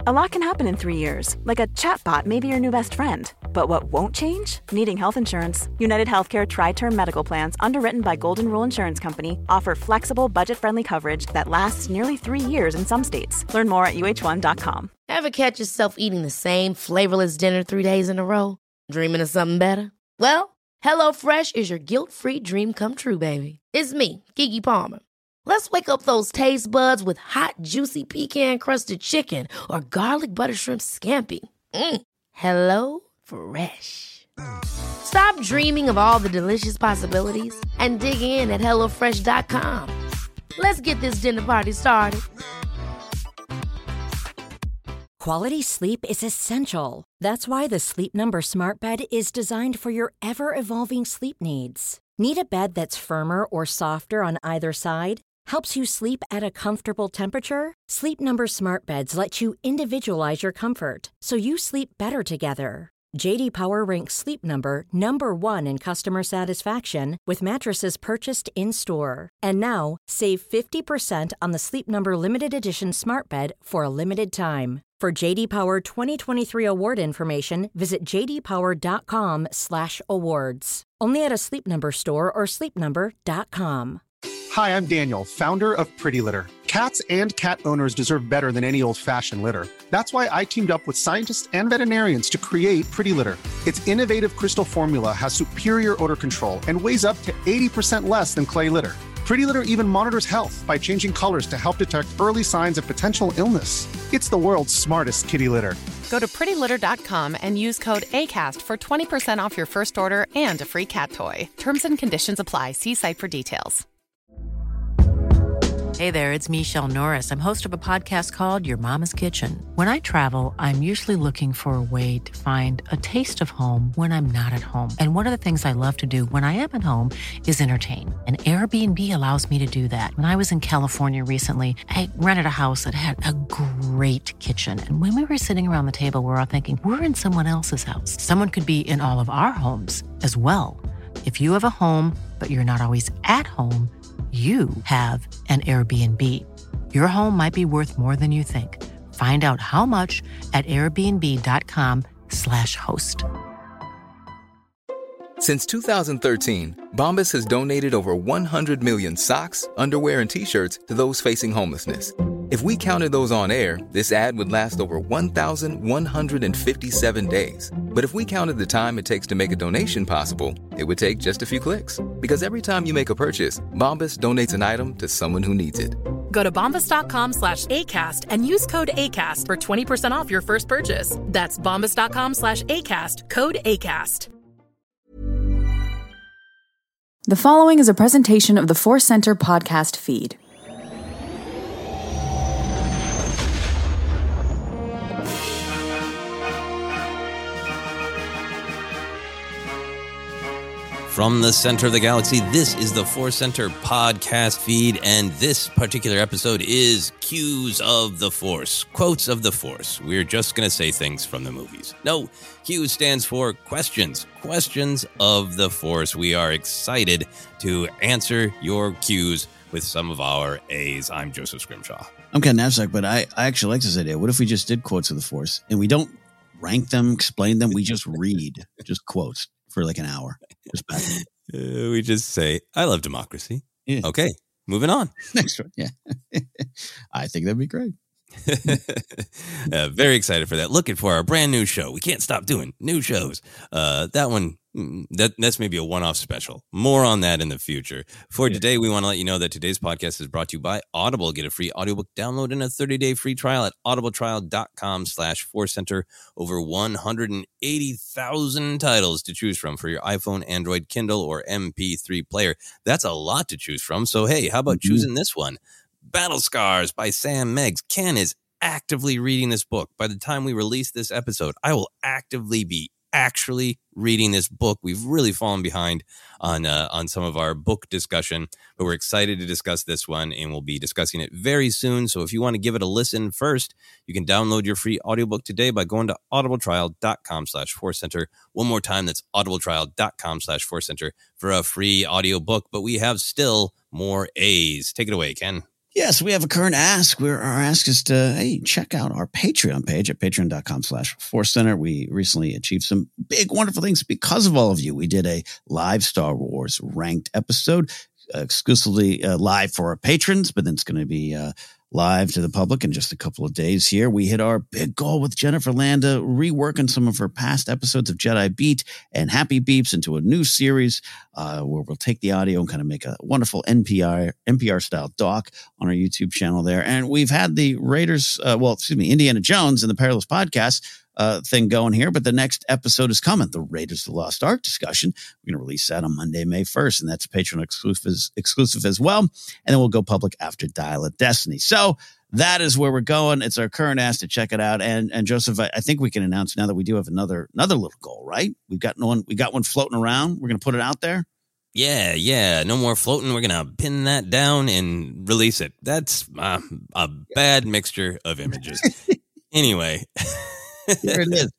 A lot can happen in 3 years, like a chatbot may be your new best friend. But what won't change? Needing health insurance. United Healthcare Tri-Term Medical Plans, underwritten by Golden Rule Insurance Company, offer flexible, budget-friendly coverage that lasts nearly 3 years in some states. Learn more at uh1.com. Ever catch yourself eating the same flavorless dinner 3 days in a row? Dreaming of something better? Well, HelloFresh is your guilt-free dream come true, baby. It's me, Keke Palmer. Let's wake up those taste buds with hot, juicy pecan-crusted chicken or garlic butter shrimp scampi. Hello Fresh. Stop dreaming of all the delicious possibilities and dig in at HelloFresh.com. Let's get this dinner party started. Quality sleep is essential. That's why the Sleep Number Smart Bed is designed for your ever-evolving sleep needs. Need a bed that's firmer or softer on either side? Helps you sleep at a comfortable temperature? Sleep Number Smart Beds let you individualize your comfort, so you sleep better together. J.D. Power ranks Sleep Number number 1 in customer satisfaction with mattresses purchased in-store. And now, save 50% on the Sleep Number Limited Edition Smart Bed for a limited time. For J.D. Power 2023 award information, visit jdpower.com/awards. Only at a Sleep Number store or sleepnumber.com. Hi, I'm Daniel, founder of Pretty Litter. Cats and cat owners deserve better than any old-fashioned litter. That's why I teamed up with scientists and veterinarians to create Pretty Litter. Its innovative crystal formula has superior odor control and weighs up to 80% less than clay litter. Pretty Litter even monitors health by changing colors to help detect early signs of potential illness. It's the world's smartest kitty litter. Go to prettylitter.com and use code ACAST for 20% off your first order and a free cat toy. Terms and conditions apply. See site for details. Hey there, it's Michelle Norris. I'm host of a podcast called Your Mama's Kitchen. When I travel, I'm usually looking for a way to find a taste of home when I'm not at home. And one of the things I love to do when I am at home is entertain. And Airbnb allows me to do that. When I was in California recently, I rented a house that had a great kitchen. And when we were sitting around the table, we were all thinking, we're in someone else's house. Someone could be in all of our homes as well. If you have a home, but you're not always at home, you have an Airbnb. Your home might be worth more than you think. Find out how much at airbnb.com/host. Since 2013, Bombas has donated over 100 million socks, underwear, and T-shirts to those facing homelessness. If we counted those on air, this ad would last over 1,157 days. But if we counted the time it takes to make a donation possible, it would take just a few clicks. Because every time you make a purchase, Bombas donates an item to someone who needs it. Go to bombas.com/ACAST and use code ACAST for 20% off your first purchase. That's bombas.com/ACAST, code ACAST. The following is a presentation of the Force Center podcast feed. From the center of the galaxy, this is the Force Center podcast feed, and this particular episode is Cues of the Force, quotes of the Force. We're just going to say things from the movies. No, Q stands for questions of the Force. We are excited to answer your Qs with some of our A's. I'm Joseph Scrimshaw. I'm Ken Napzok, but I actually like this idea. What if we just did quotes of the Force, and we don't rank them, explain them, we just read just quotes for like an hour. Just back. We just say, I love democracy. Yeah. Okay, moving on. Next one. Yeah. I think that'd be great. Very excited for that. Looking for our brand new show. We can't stop doing new shows. That one, that's maybe a one-off special. More on that in the future. For today, we want to let you know that today's podcast is brought to you by Audible. Get a free audiobook download and a 30-day free trial at audibletrial.com/forcecenter. Over 180,000 titles to choose from for your iPhone, Android, Kindle, or MP3 player. That's a lot to choose from. So, hey, how about choosing this one? Battle Scars by Sam Meigs. Ken is actively reading this book. By the time we release this episode, I will actively be actually reading this book. We've really fallen behind on some of our book discussion, but we're excited to discuss this one, and we'll be discussing it very soon. So if you want to give it a listen first, you can download your free audiobook today by going to audibletrial.com/forcecenter. One more time, that's audibletrial.com/forcecenter for a free audiobook. But we have still more A's. Take it away, Ken. Yes, we have a current ask. Our ask is to, check out our Patreon page at patreon.com/ForceCenter. We recently achieved some big, wonderful things because of all of you. We did a live Star Wars ranked episode, exclusively live for our patrons, but then it's going to be live to the public in just a couple of days here. We hit our big goal with Jennifer Landa, reworking some of her past episodes of Jedi Beat and Happy Beeps into a new series where we'll take the audio and kind of make a wonderful NPR-style doc on our YouTube channel there. And we've had the Indiana Jones and the Perilous Podcast thing going here, but the next episode is coming, the Raiders of the Lost Ark discussion. We're going to release that on Monday, May 1st, and that's Patreon exclusive as well. And then we'll go public after Dial of Destiny. So that is where we're going. It's our current ask to check it out. And Joseph, I think we can announce now that we do have another little goal, right? We got one floating around. We're going to put it out there. Yeah. No more floating. We're going to pin that down and release it. That's a bad mixture of images. Anyway. Here it is.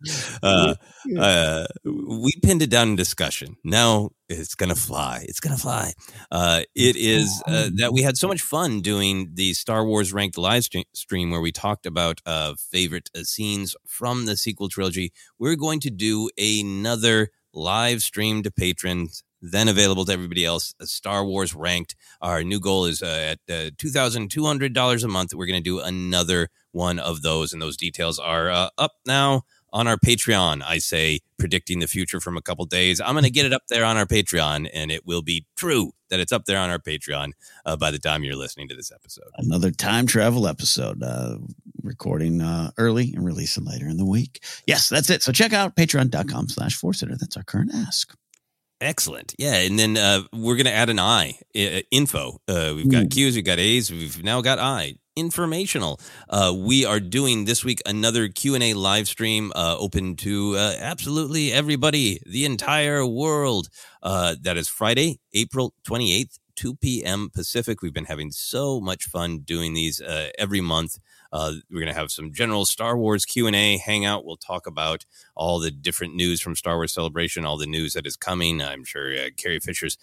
We pinned it down in discussion. Now it's going to fly. It's going to fly. It is that we had so much fun doing the Star Wars Ranked live stream where we talked about favorite scenes from the sequel trilogy. We're going to do another live stream to patrons, then available to everybody else. Star Wars Ranked. Our new goal is at $2,200 a month. We're going to do another one of those, and those details are up now on our Patreon. I say predicting the future from a couple days. I'm going to get it up there on our Patreon, and it will be true that it's up there on our Patreon by the time you're listening to this episode. Another time travel episode, recording early and releasing later in the week. Yes, that's it. So check out patreon.com/ForceCenter. That's our current ask. Excellent. Yeah. And then we're going to add an I, info. We've got Q's, we've got A's, we've now got I, informational. We are doing this week another Q&A live stream open to absolutely everybody, the entire world. That is Friday, April 28th, 2 p.m. Pacific. We've been having so much fun doing these every month. We're going to have some general Star Wars Q&A hangout. We'll talk about all the different news from Star Wars Celebration, all the news that is coming. I'm sure Carrie Fisher's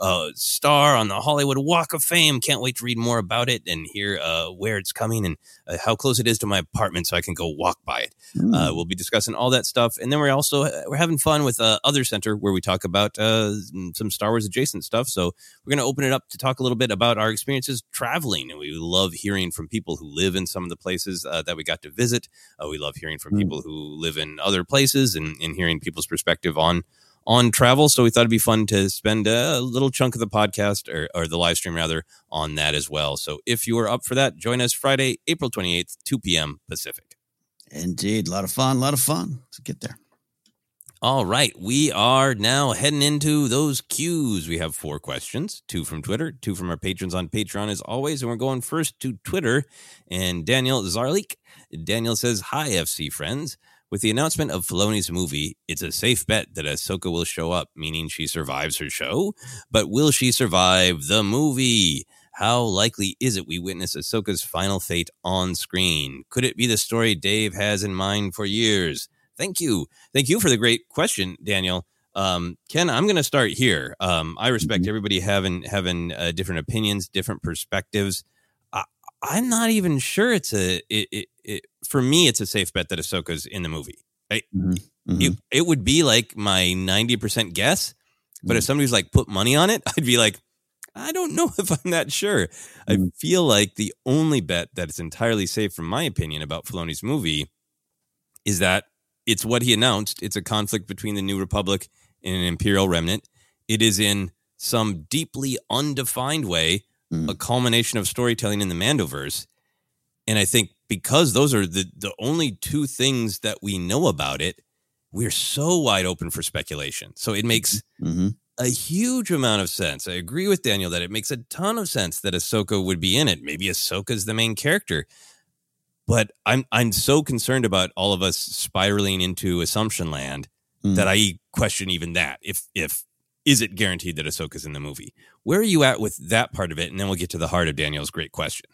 star on the Hollywood Walk of Fame. Can't wait to read more about it and hear where it's coming and how close it is to my apartment so I can go walk by it. We'll be discussing all that stuff. And then we're having fun with Other Center where we talk about some Star Wars adjacent stuff. So we're going to open it up to talk a little bit about our experiences traveling. And we love hearing from people who live in some of the places that we got to visit. We love hearing from people who live in other places and hearing people's perspective on travel. So we thought it'd be fun to spend a little chunk of the podcast or the live stream rather on that as well. So if you are up for that, join us Friday, April 28th, 2 p.m. Pacific. Indeed. A lot of fun. So get there. All right. We are now heading into those Q's. We have 4 questions, 2 from Twitter, 2 from our patrons on Patreon as always. And we're going first to Twitter and Daniel Zarlik. Daniel says, "Hi, FC friends. With the announcement of Filoni's movie, it's a safe bet that Ahsoka will show up, meaning she survives her show. But will she survive the movie? How likely is it we witness Ahsoka's final fate on screen? Could it be the story Dave has in mind for years?" Thank you. Thank you for the great question, Daniel. Ken, I'm going to start here. I respect everybody having different opinions, different perspectives. I'm not even sure for me, it's a safe bet that Ahsoka's in the movie. It would be like my 90% guess, but if somebody's like put money on it, I'd be like, I don't know if I'm that sure. I feel like the only bet that is entirely safe from my opinion about Filoni's movie is that it's what he announced. It's a conflict between the New Republic and an Imperial remnant. It is in some deeply undefined way a culmination of storytelling in the Mandoverse. And I think because those are the only 2 things that we know about it, we're so wide open for speculation. So it makes a huge amount of sense. I agree with Daniel that it makes a ton of sense that Ahsoka would be in it. Maybe Ahsoka's the main character. But I'm so concerned about all of us spiraling into assumption land that I question even that. If is it guaranteed that Ahsoka's in the movie? Where are you at with that part of it? And then we'll get to the heart of Daniel's great question.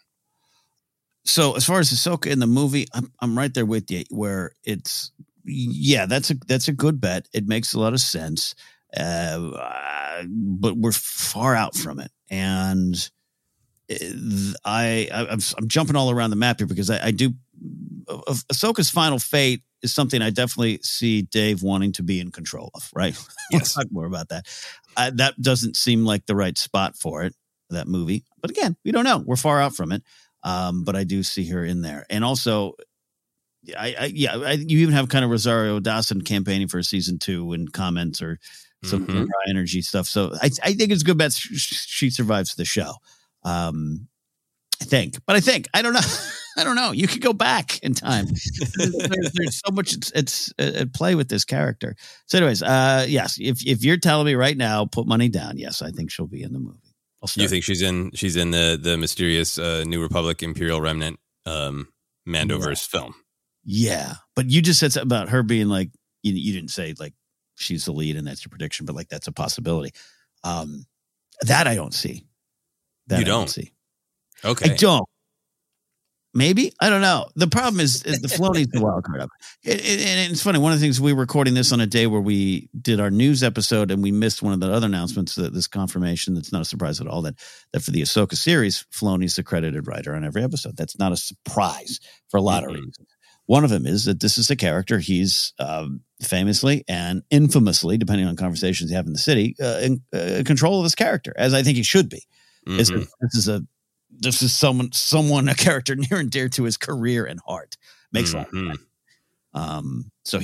So as far as Ahsoka in the movie, I'm right there with you. Where it's that's a good bet. It makes a lot of sense, but we're far out from it. And I'm jumping all around the map here because I do. Ahsoka's final fate is something I definitely see Dave wanting to be in control of. Right? Yes. We'll talk more about that. That doesn't seem like the right spot for it. That movie, but again, we don't know. We're far out from it. But I do see her in there, and also, you even have kind of Rosario Dawson campaigning for season 2 and comments or some high energy stuff. So I think it's a good bet she survives the show. I think, I don't know. I don't know. You could go back in time. There's so much it's at play with this character. So anyways, yes, if you're telling me right now, put money down. Yes, I think she'll be in the movie. You think she's in the mysterious New Republic Imperial Remnant Mandoverse film? Yeah, but you just said something about her being like you didn't say like she's the lead and that's your prediction, but like that's a possibility. That I don't see. You don't see. Okay, I don't. Maybe I don't know. The problem is the Filoni's the wild card up. And it's funny. One of the things we were recording this on a day where we did our news episode, and we missed one of the other announcements. This confirmation that's not a surprise at all. That for the Ahsoka series, Filoni's the credited writer on every episode. That's not a surprise for a lot of reasons. One of them is that this is a character he's famously and infamously, depending on conversations you have in the city, in control of his character, as I think he should be. This is someone, a character near and dear to his career and heart. Makes a lot of sense. So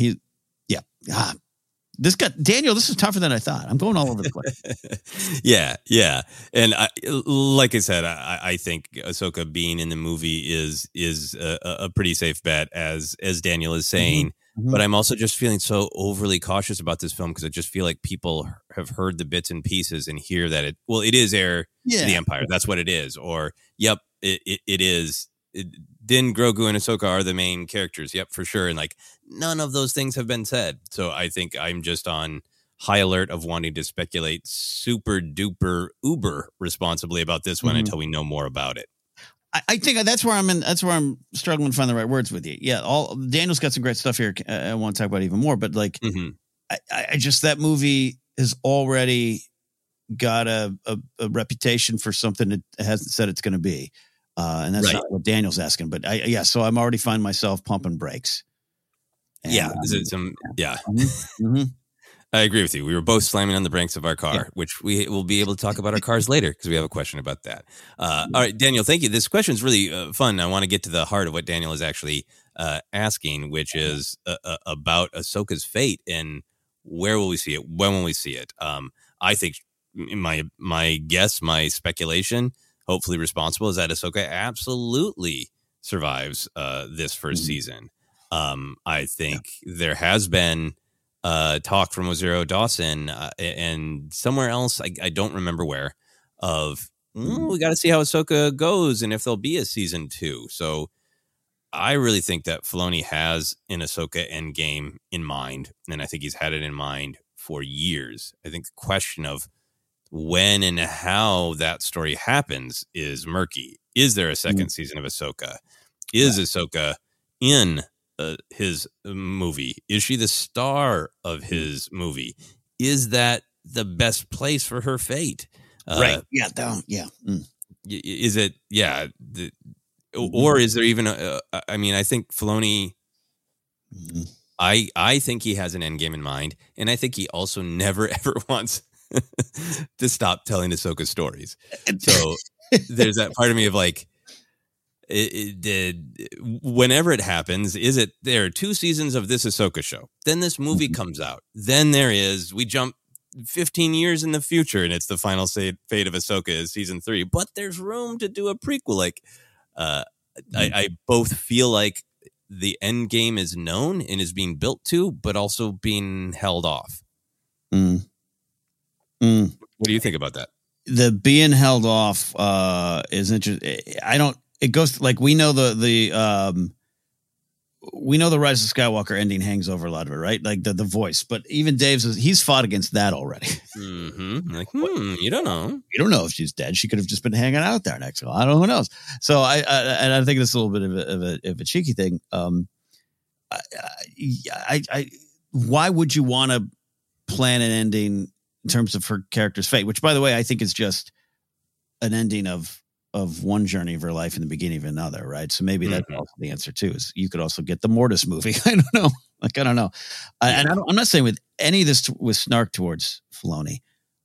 this got Daniel. This is tougher than I thought. I'm going all over the place. Yeah. And like I said, I think Ahsoka being in the movie is a pretty safe bet, as Daniel is saying. But I'm also just feeling so overly cautious about this film because I just feel like people have heard the bits and pieces and hear that it is heir to the Empire. That's what it is. Or, yep, it is. Din, Grogu, and Ahsoka are the main characters. Yep, for sure. And like none of those things have been said. So I think I'm just on high alert of wanting to speculate super duper uber responsibly about this one until we know more about it. I think that's where I'm struggling to find the right words with you. Yeah, Daniel's got some great stuff here. I want to talk about even more, but like, I just that movie has already got a reputation for something it hasn't said it's going to be, and that's not what Daniel's asking. But so I'm already finding myself pumping brakes. And, is it some? Yeah. I agree with you. We were both slamming on the brakes of our car, which we will be able to talk about our cars later because we have a question about that. All right, Daniel, thank you. This question is really fun. I want to get to the heart of what Daniel is actually asking, which is about Ahsoka's fate and where will we see it? When will we see it? I think my guess, my speculation, hopefully responsible, is that Ahsoka absolutely survives this first season. I think there has been talk from Rosario Dawson and somewhere else, I don't remember where, of we got to see how Ahsoka goes and if there'll be a season 2. So I really think that Filoni has an Ahsoka endgame in mind, and I think he's had it in mind for years. I think the question of when and how that story happens is murky. Is there a second season of Ahsoka? Is Ahsoka in his movie? Is she the star of his movie? Is that the best place for her fate? Right. Is it? Yeah. Or is there even I think Filoni, I think he has an end game in mind. And I think he also never, ever wants to stop telling Ahsoka stories. So there's that part of me of like, whenever it happens, there are 2 seasons of this Ahsoka show. Then this movie comes out. Then we jump 15 years in the future and it's the final fate of Ahsoka is season 3. But there's room to do a prequel. Like, I both feel like the end game is known and is being built to, but also being held off. What do you think about that? The being held off is interesting. It goes like we know the Rise of Skywalker ending hangs over a lot of it, right? Like the voice, but even he's fought against that already. Like, you don't know. You don't know if she's dead. She could have just been hanging out there next to her. I don't know. Who knows? So I think it's a little bit of a cheeky thing. Why would you want to plan an ending in terms of her character's fate? Which, by the way, I think is just an ending of of one journey of her life in the beginning of another, right? So maybe that's also the answer too. Is you could also get the Mortis movie. I don't know. I don't know. And I'm not saying with any of this with snark towards Filoni,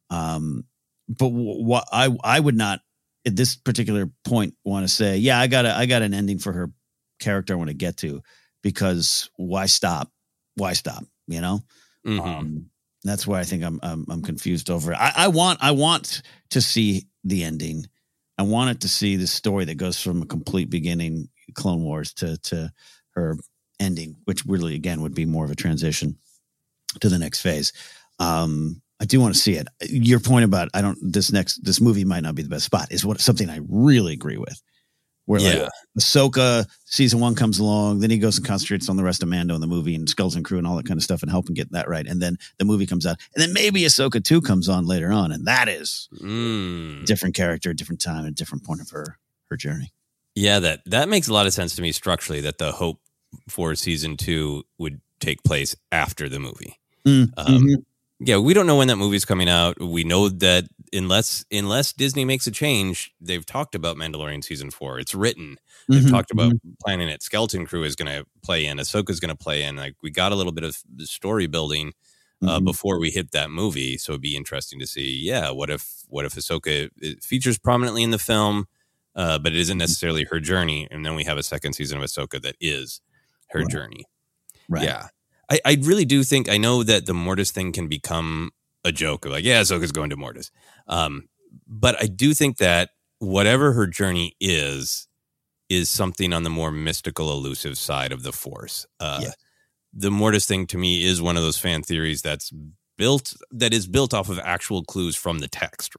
but what I would not at this particular point want to say, yeah, I got an ending for her character I want to get to, because why stop? Why stop? You know. That's why I think I'm confused over it. I want to see the ending. I wanted to see the story that goes from a complete beginning, Clone Wars, to her ending, which really again would be more of a transition to the next phase. I do want to see it. Your point about this movie might not be the best spot is something I really agree with. Where like Ahsoka season 1 comes along, then he goes and concentrates on the rest of Mando in the movie and Skulls and Crew and all that kind of stuff and help him get that right. And then the movie comes out, and then maybe Ahsoka 2 comes on later on, and that is different character, different time, and different point of her journey. Yeah, that makes a lot of sense to me structurally, that the hope for season 2 would take place after the movie. Yeah, we don't know when that movie's coming out. We know that unless Disney makes a change, they've talked about Mandalorian season 4. It's written. They've talked about planning it. Skeleton Crew is going to play in. Ahsoka's going to play in. Like, we got a little bit of the story building before we hit that movie. So it'd be interesting to see. Yeah, what if Ahsoka features prominently in the film, but it isn't necessarily her journey, and then we have a second season of Ahsoka that is her journey. Right. Yeah. I really do think, I know that the Mortis thing can become a joke of like, yeah, Ahsoka's going to Mortis. But I do think that whatever her journey is something on the more mystical, elusive side of the Force. The Mortis thing to me is one of those fan theories that is built off of actual clues from the text.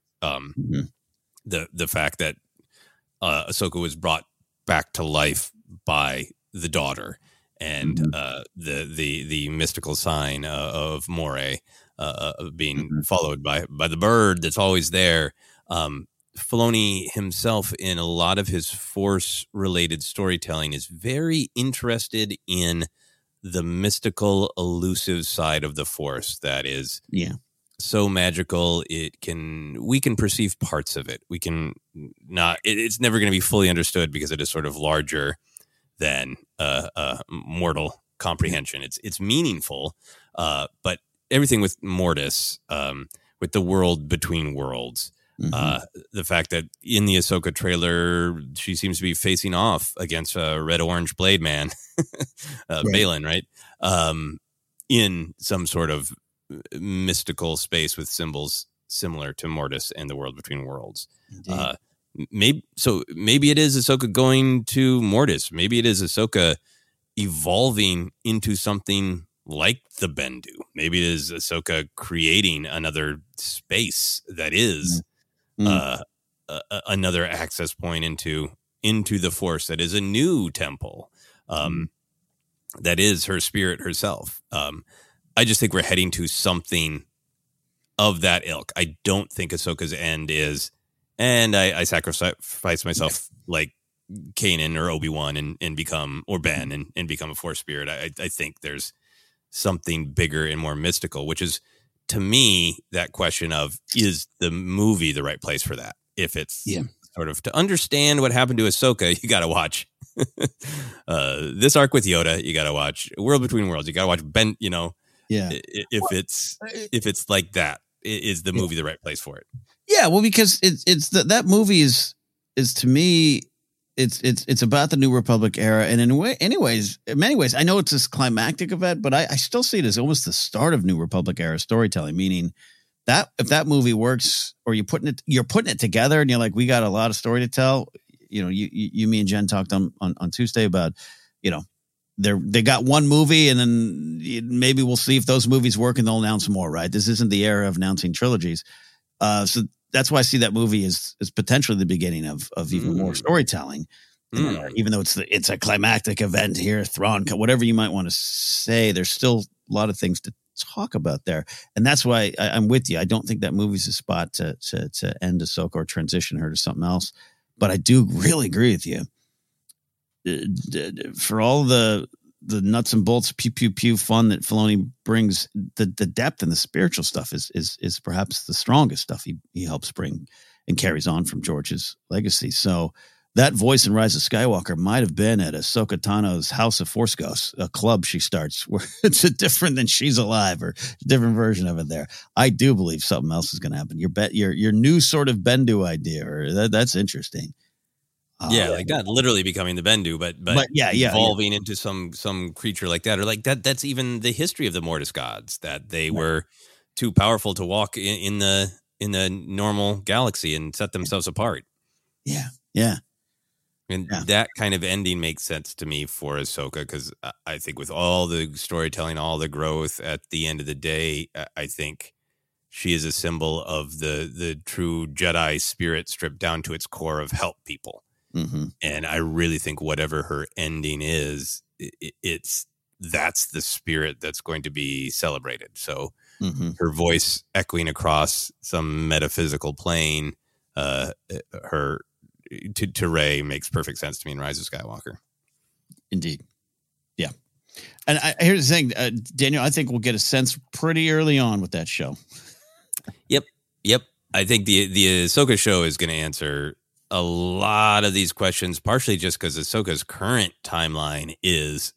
The fact that Ahsoka was brought back to life by the daughter, and the mystical sign of Moray being followed by the bird that's always there. Filoni himself, in a lot of his Force-related storytelling, is very interested in the mystical, elusive side of the Force that is so magical. We can perceive parts of it. We can not. It's never going to be fully understood because it is sort of larger than mortal comprehension. It's meaningful, but everything with Mortis, with the world between worlds, the fact that in the Ahsoka trailer she seems to be facing off against a red-orange blade man, Baylan, right? In some sort of mystical space with symbols similar to Mortis and the world between worlds. Maybe it is Ahsoka going to Mortis. Maybe it is Ahsoka evolving into something like the Bendu. Maybe it is Ahsoka creating another space that is another access point into the Force, that is a new temple, that is her spirit herself. I just think we're heading to something of that ilk. I don't think Ahsoka's end is, and I sacrifice myself like Kanan or Obi-Wan and become, or Ben, and become a Force spirit. I think there's something bigger and more mystical, which is, to me, that question of, is the movie the right place for that? If it's sort of to understand what happened to Ahsoka, you got to watch this arc with Yoda. You got to watch World Between Worlds. You got to watch Ben. You know, if it's like that, is the movie the right place for it? Yeah, well, because it's that movie is to me, it's about the New Republic era, and in many ways, I know it's this climactic event, but I still see it as almost the start of New Republic era storytelling. Meaning that if that movie works, or you're putting it together, and you're like, we got a lot of story to tell. You know, you me and Jen talked on Tuesday about, you know, they got one movie, and then maybe we'll see if those movies work, and they'll announce more. Right? This isn't the era of announcing trilogies, so that's why I see that movie as potentially the beginning of even more storytelling. Even though it's a climactic event here, Thrawn, whatever you might want to say, there's still a lot of things to talk about there, and that's why I'm with you. I don't think that movie's a spot to end Ahsoka or transition her to something else. But I do really agree with you. For all the nuts and bolts, pew pew pew fun that Filoni brings, the depth and the spiritual stuff is perhaps the strongest stuff he helps bring. and carries on from George's legacy. So that voice in Rise of Skywalker might have been at Ahsoka Tano's House of Force Ghosts, a club she starts where it's a different than She's Alive or a different version of it there. I do believe something else is going to happen. Your new sort of Bendu idea, or that's interesting. Yeah, like not literally becoming the Bendu, but evolving into some creature like that, or like that. That's even the history of the Mortis gods, that they were too powerful to walk in the normal galaxy and set themselves apart. Yeah. And that kind of ending makes sense to me for Ahsoka, because I think with all the storytelling, all the growth, at the end of the day, I think she is a symbol of the true Jedi spirit stripped down to its core of help people. Mm-hmm. And I really think whatever her ending is, that's the spirit that's going to be celebrated. So her voice echoing across some metaphysical plane, her to Rey makes perfect sense to me in Rise of Skywalker. Indeed. Yeah. And here's the thing, Daniel, I think we'll get a sense pretty early on with that show. Yep. I think the Ahsoka show is going to answer a lot of these questions, partially just because Ahsoka's current timeline is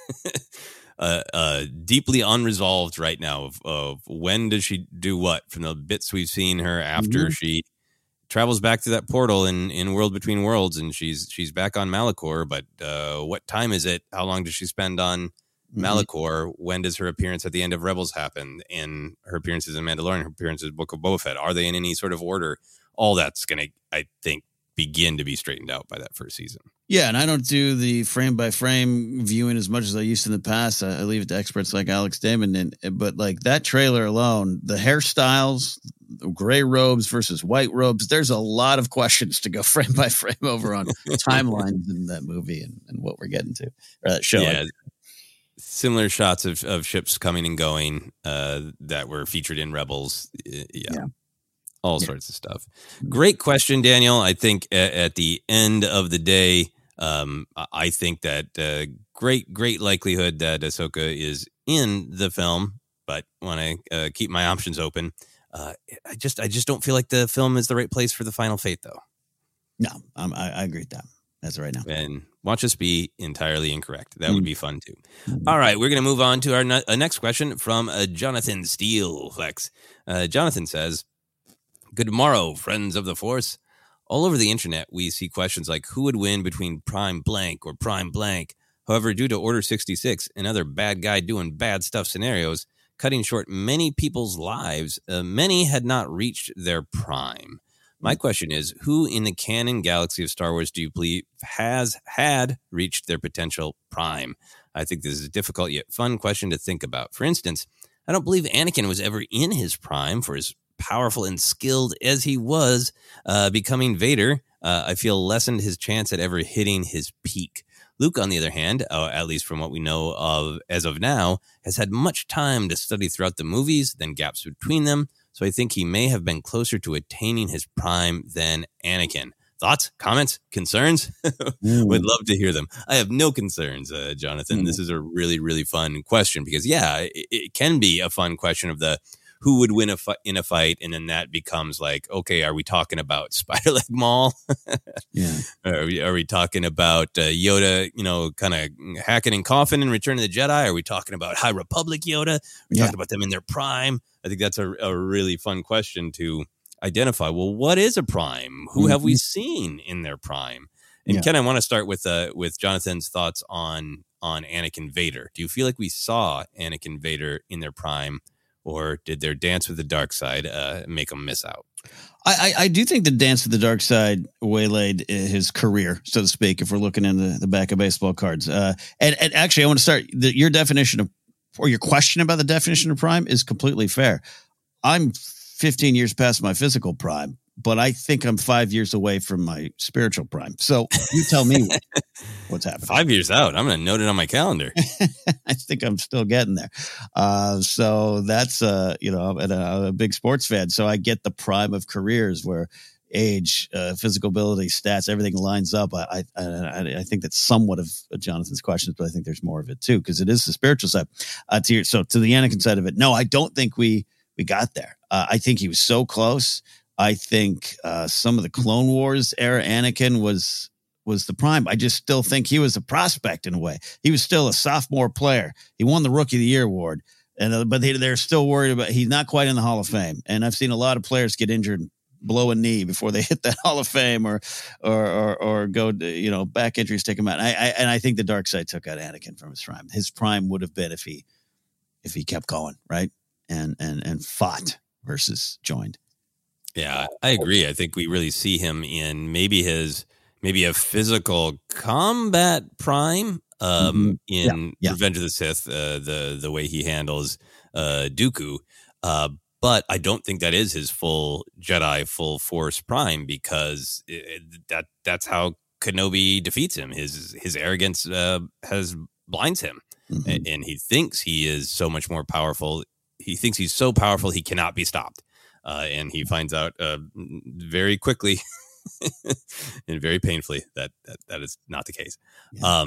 deeply unresolved right now of when does she do what, from the bits we've seen her after she travels back to that portal in World Between Worlds, and she's back on Malachor. But what time is it? How long does she spend on Malachor? When does her appearance at the end of Rebels happen? And her appearances in Mandalorian, her appearances in Book of Boba Fett, are they in any sort of order? All that's going to, I think, begin to be straightened out by that first season. Yeah, and I don't do the frame by frame viewing as much as I used to in the past. I leave it to experts like Alex Damon. But like that trailer alone, the hairstyles, the gray robes versus white robes, there's a lot of questions to go frame by frame over on timelines in that movie and what we're getting to, or that show. Yeah, similar shots of ships coming and going that were featured in Rebels. Yeah. All sorts of stuff. Great question, Daniel. I think at the end of the day, I think that great likelihood that Ahsoka is in the film, but want to keep my options open. I just don't feel like the film is the right place for the final fate, though. No, I agree with that. That's right now. And watch us be entirely incorrect. That would be fun, too. All right, we're going to move on to our next question from Jonathan Steele Flex. Jonathan says, "Good morrow, friends of the Force. All over the internet, we see questions like who would win between Prime Blank or Prime Blank. However, due to Order 66 and other bad guy doing bad stuff scenarios, cutting short many people's lives, many had not reached their prime. My question is, who in the canon galaxy of Star Wars do you believe had reached their potential prime? I think this is a difficult yet fun question to think about. For instance, I don't believe Anakin was ever in his prime for as powerful and skilled as he was. Becoming Vader, I feel lessened his chance at ever hitting his peak. Luke, on the other hand, at least from what we know of as of now, has had much time to study throughout the movies, then gaps between them, so I think he may have been closer to attaining his prime than Anakin. Thoughts, comments, concerns? Would love to hear them. I have no concerns, Jonathan. This is a really, really fun question because, it can be a fun question of the who would win in a fight, and then that becomes like, okay, are we talking about Spiderleg Maul? Are we talking about Yoda, kind of hacking and coughing in Return of the Jedi? Are we talking about High Republic Yoda? We're talking about them in their prime. I think that's a really fun question to identify. Well, what is a prime? Who have we seen in their prime? And Ken, I want to start with Jonathan's thoughts on Anakin Vader. Do you feel like we saw Anakin Vader in their prime, or did their dance with the dark side make them miss out? I do think the dance with the dark side waylaid his career, so to speak, if we're looking in the back of baseball cards. And actually, I want to start your definition of, or your question about the definition of prime is completely fair. I'm 15 years past my physical prime, but I think I'm 5 years away from my spiritual prime. So you tell me what's happening. 5 years out. I'm going to note it on my calendar. I think I'm still getting there. So that's, I'm a big sports fan. So I get the prime of careers where age, physical ability, stats, everything lines up. I think that's somewhat of Jonathan's questions, but I think there's more of it too, because it is the spiritual side. To the Anakin side of it, no, I don't think we got there. I think he was so close. I think some of the Clone Wars era Anakin was the prime. I just still think he was a prospect in a way. He was still a sophomore player. He won the Rookie of the Year award, and but they're still worried about he's not quite in the Hall of Fame. And I've seen a lot of players get injured, blow a knee before they hit that Hall of Fame, or go back injuries take him out. And I think the dark side took out Anakin from his prime. His prime would have been if he kept going, right, and fought versus joined. Yeah, I agree. I think we really see him in maybe a physical combat prime in Revenge of the Sith, the way he handles Dooku. But I don't think that is his full Jedi, full Force prime, because that's how Kenobi defeats him. His arrogance blinds him, and he thinks he is so much more powerful. He thinks he's so powerful he cannot be stopped, and he finds out very quickly and very painfully that is not the case. Yeah.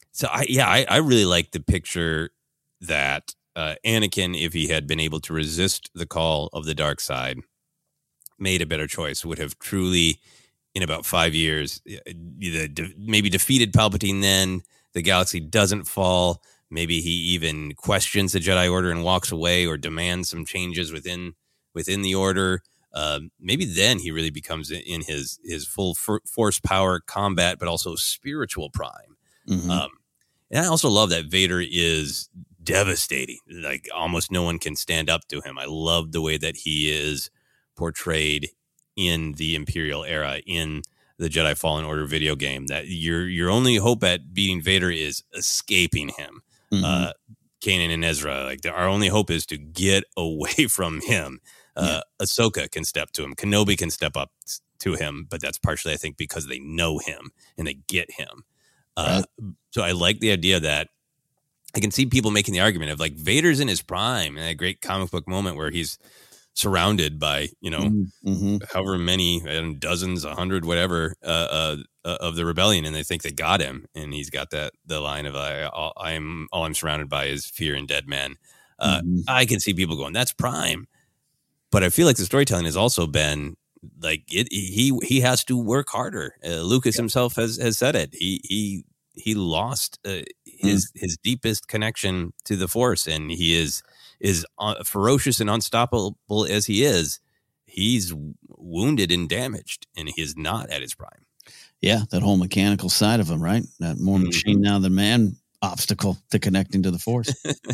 I really like the picture that Anakin, if he had been able to resist the call of the dark side, made a better choice, would have truly, in about 5 years, maybe defeated Palpatine. Then the galaxy doesn't fall. Maybe he even questions the Jedi Order and walks away, or demands some changes within the Order. Maybe then he really becomes in his full force power combat, but also spiritual prime. And I also love that Vader is devastating. Like, almost no one can stand up to him. I love the way that he is portrayed in the Imperial era, in the Jedi Fallen Order video game, that your only hope at beating Vader is escaping him. Kanan and Ezra, like, our only hope is to get away from him. Ahsoka can step to him. Kenobi can step up to him, but that's partially, I think, because they know him and they get him. Right. So I like the idea that I can see people making the argument of, like, Vader's in his prime, and a great comic book moment where he's surrounded by, however many, dozens, 100, whatever, of the rebellion, and they think they got him. And he's got the line of, all I'm surrounded by is fear and dead men. I can see people going, that's prime. But I feel like the storytelling has also been like he has to work harder. Lucas himself has said it. He lost his deepest connection to the Force, and he is ferocious and unstoppable as he is. He's wounded and damaged, and he is not at his prime. Yeah, that whole mechanical side of him, right? That more machine now than man obstacle to connecting to the Force.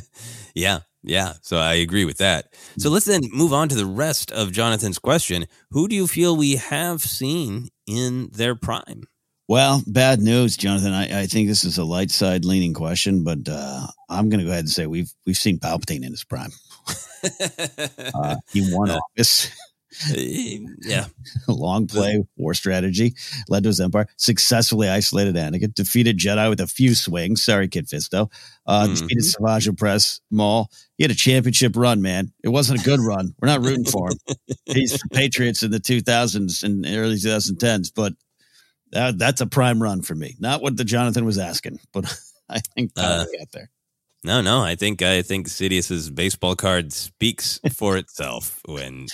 Yeah. So I agree with that. So let's then move on to the rest of Jonathan's question. Who do you feel we have seen in their prime? Well, bad news, Jonathan. I think this is a light side leaning question, but I'm going to go ahead and say we've seen Palpatine in his prime. He won office. Yeah. Long play, war strategy, led to his empire, successfully isolated Anakin, defeated Jedi with a few swings. Sorry, Kid Fisto. Defeated Savage Opress, Maul. He had a championship run, man. It wasn't a good run. We're not rooting for him. He's the Patriots in the 2000s and early 2010s, but that's a prime run for me. Not what the Jonathan was asking, but I think got there. No. I think Sidious's baseball card speaks for itself. The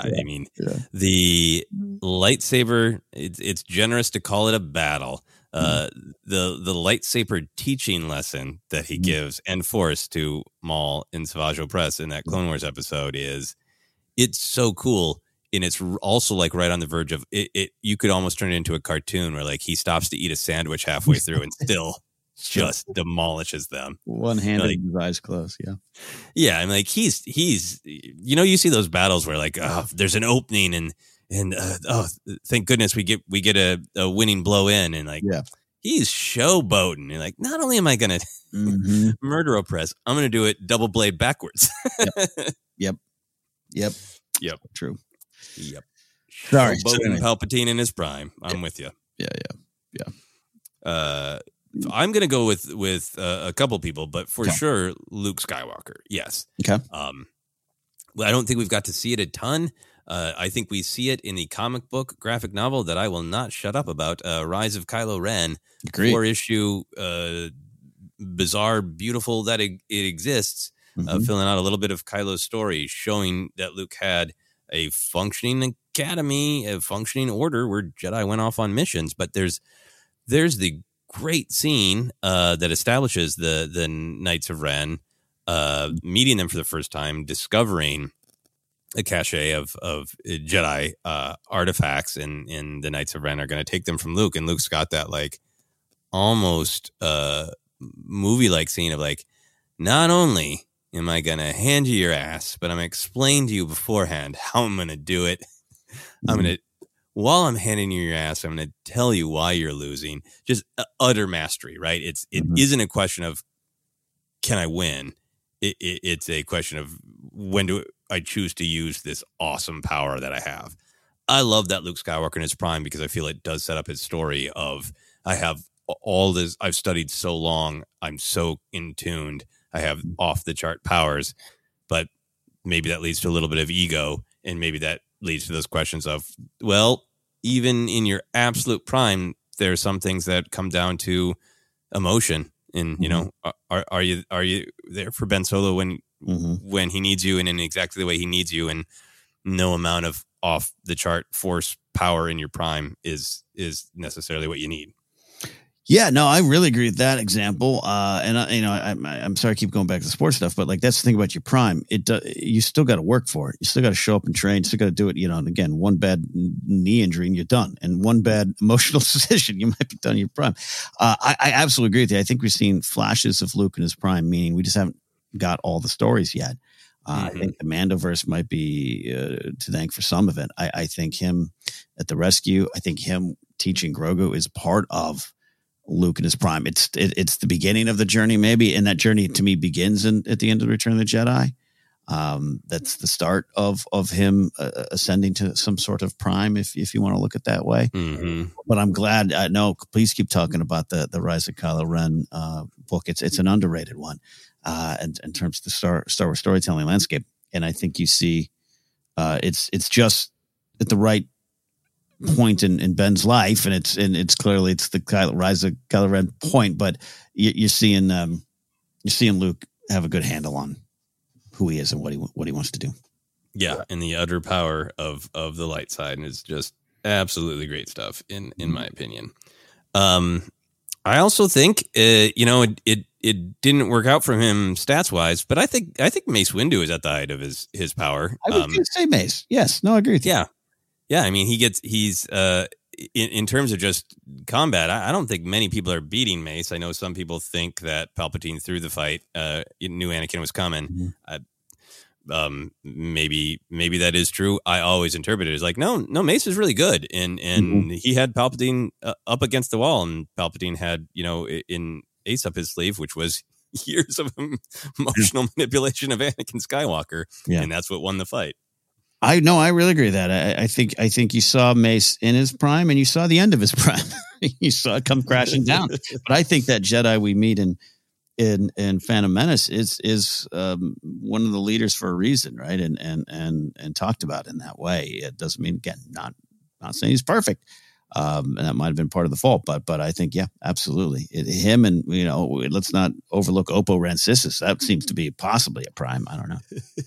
lightsaber, it's generous to call it a battle. The lightsaber teaching lesson that he gives and Force to Maul in Savage Opress in that Clone Wars episode it's so cool. And it's also, like, right on the verge of it. You could almost turn it into a cartoon where, like, he stops to eat a sandwich halfway through and still just demolishes them. One-handed, like, his eyes closed. Yeah. And, like, he's you see those battles where, like, there's an opening and thank goodness we get a winning blow in, and, like, he's showboating. And, like, not only am I going to murder Opress, I'm going to do it double blade backwards. Yep. True. Yep. Sorry. Palpatine in his prime. I'm with you. Yeah. I'm going to go with a couple people, but for sure, Luke Skywalker. Yes. Okay. I don't think we've got to see it a ton. I think we see it in the comic book graphic novel that I will not shut up about, Rise of Kylo Ren. Agreed. 4-issue, bizarre, beautiful that it exists, filling out a little bit of Kylo's story, showing that Luke had a functioning academy, a functioning order where Jedi went off on missions. But there's the great scene that establishes the Knights of Ren, meeting them for the first time, discovering a cache of Jedi artifacts, and the Knights of Ren are going to take them from Luke, and Luke's got that like almost movie-like scene of like, not only am I going to hand you your ass, but I'm going to explain to you beforehand how I'm going to do it. While I'm handing you your ass, I'm going to tell you why you're losing. Just utter mastery, right? It isn't a question of, can I win? It's a question of, when do I choose to use this awesome power that I have? I love that Luke Skywalker in his prime, because I feel it does set up his story of, I have all this, I've studied so long, I'm so in tuned, I have off the chart powers, but maybe that leads to a little bit of ego, and maybe that leads to those questions of, well, even in your absolute prime, there are some things that come down to emotion. And, you know, are you there for Ben Solo when he needs you, and in exactly the way he needs you, and no amount of off the chart force power in your prime is necessarily what you need. Yeah, no, I really agree with that example. I'm sorry I keep going back to the sports stuff, but like, that's the thing about your prime. You still got to work for it. You still got to show up and train. You still got to do it. You know, and again, one bad knee injury and you're done, and one bad emotional decision, you might be done in your prime. I absolutely agree with you. I think we've seen flashes of Luke in his prime, meaning we just haven't got all the stories yet. I think the Mandoverse might be to thank for some of it. I think him at the rescue, I think him teaching Grogu is part of Luke in his prime. It's the beginning of the journey, maybe, and that journey to me begins at the end of the Return of the Jedi. That's the start of him ascending to some sort of prime, if you want to look at that way. But I'm glad. No, please keep talking about the Rise of Kylo Ren book. It's an underrated one in terms of the Star Wars storytelling landscape, and I think you see it's just at the right point in Ben's life, and it's clearly the Rise of Kylo Ren point, but you're seeing Luke have a good handle on who he is and what he wants to do. Yeah, and the utter power of the light side is just absolutely great stuff in my opinion. I also think it didn't work out for him stats wise, but I think Mace Windu is at the height of his power. I was going to say Mace. Yes, no, I agree with you. Yeah, I mean, he's in terms of just combat, I don't think many people are beating Mace. I know some people think that Palpatine through the fight knew Anakin was coming. Maybe that is true. I always interpret it as like, no, Mace is really good, and he had Palpatine up against the wall, and Palpatine had, in ace up his sleeve, which was years of emotional manipulation of Anakin Skywalker, and that's what won the fight. I really agree with that. I think you saw Mace in his prime, and you saw the end of his prime. You saw it come crashing down. But I think that Jedi we meet in Phantom Menace is one of the leaders for a reason, right? And talked about in that way. It doesn't mean, again, not saying he's perfect, and that might have been part of the fault. But I think, yeah, absolutely, him, and let's not overlook Oppo Rancisis. That seems to be possibly a prime. I don't know.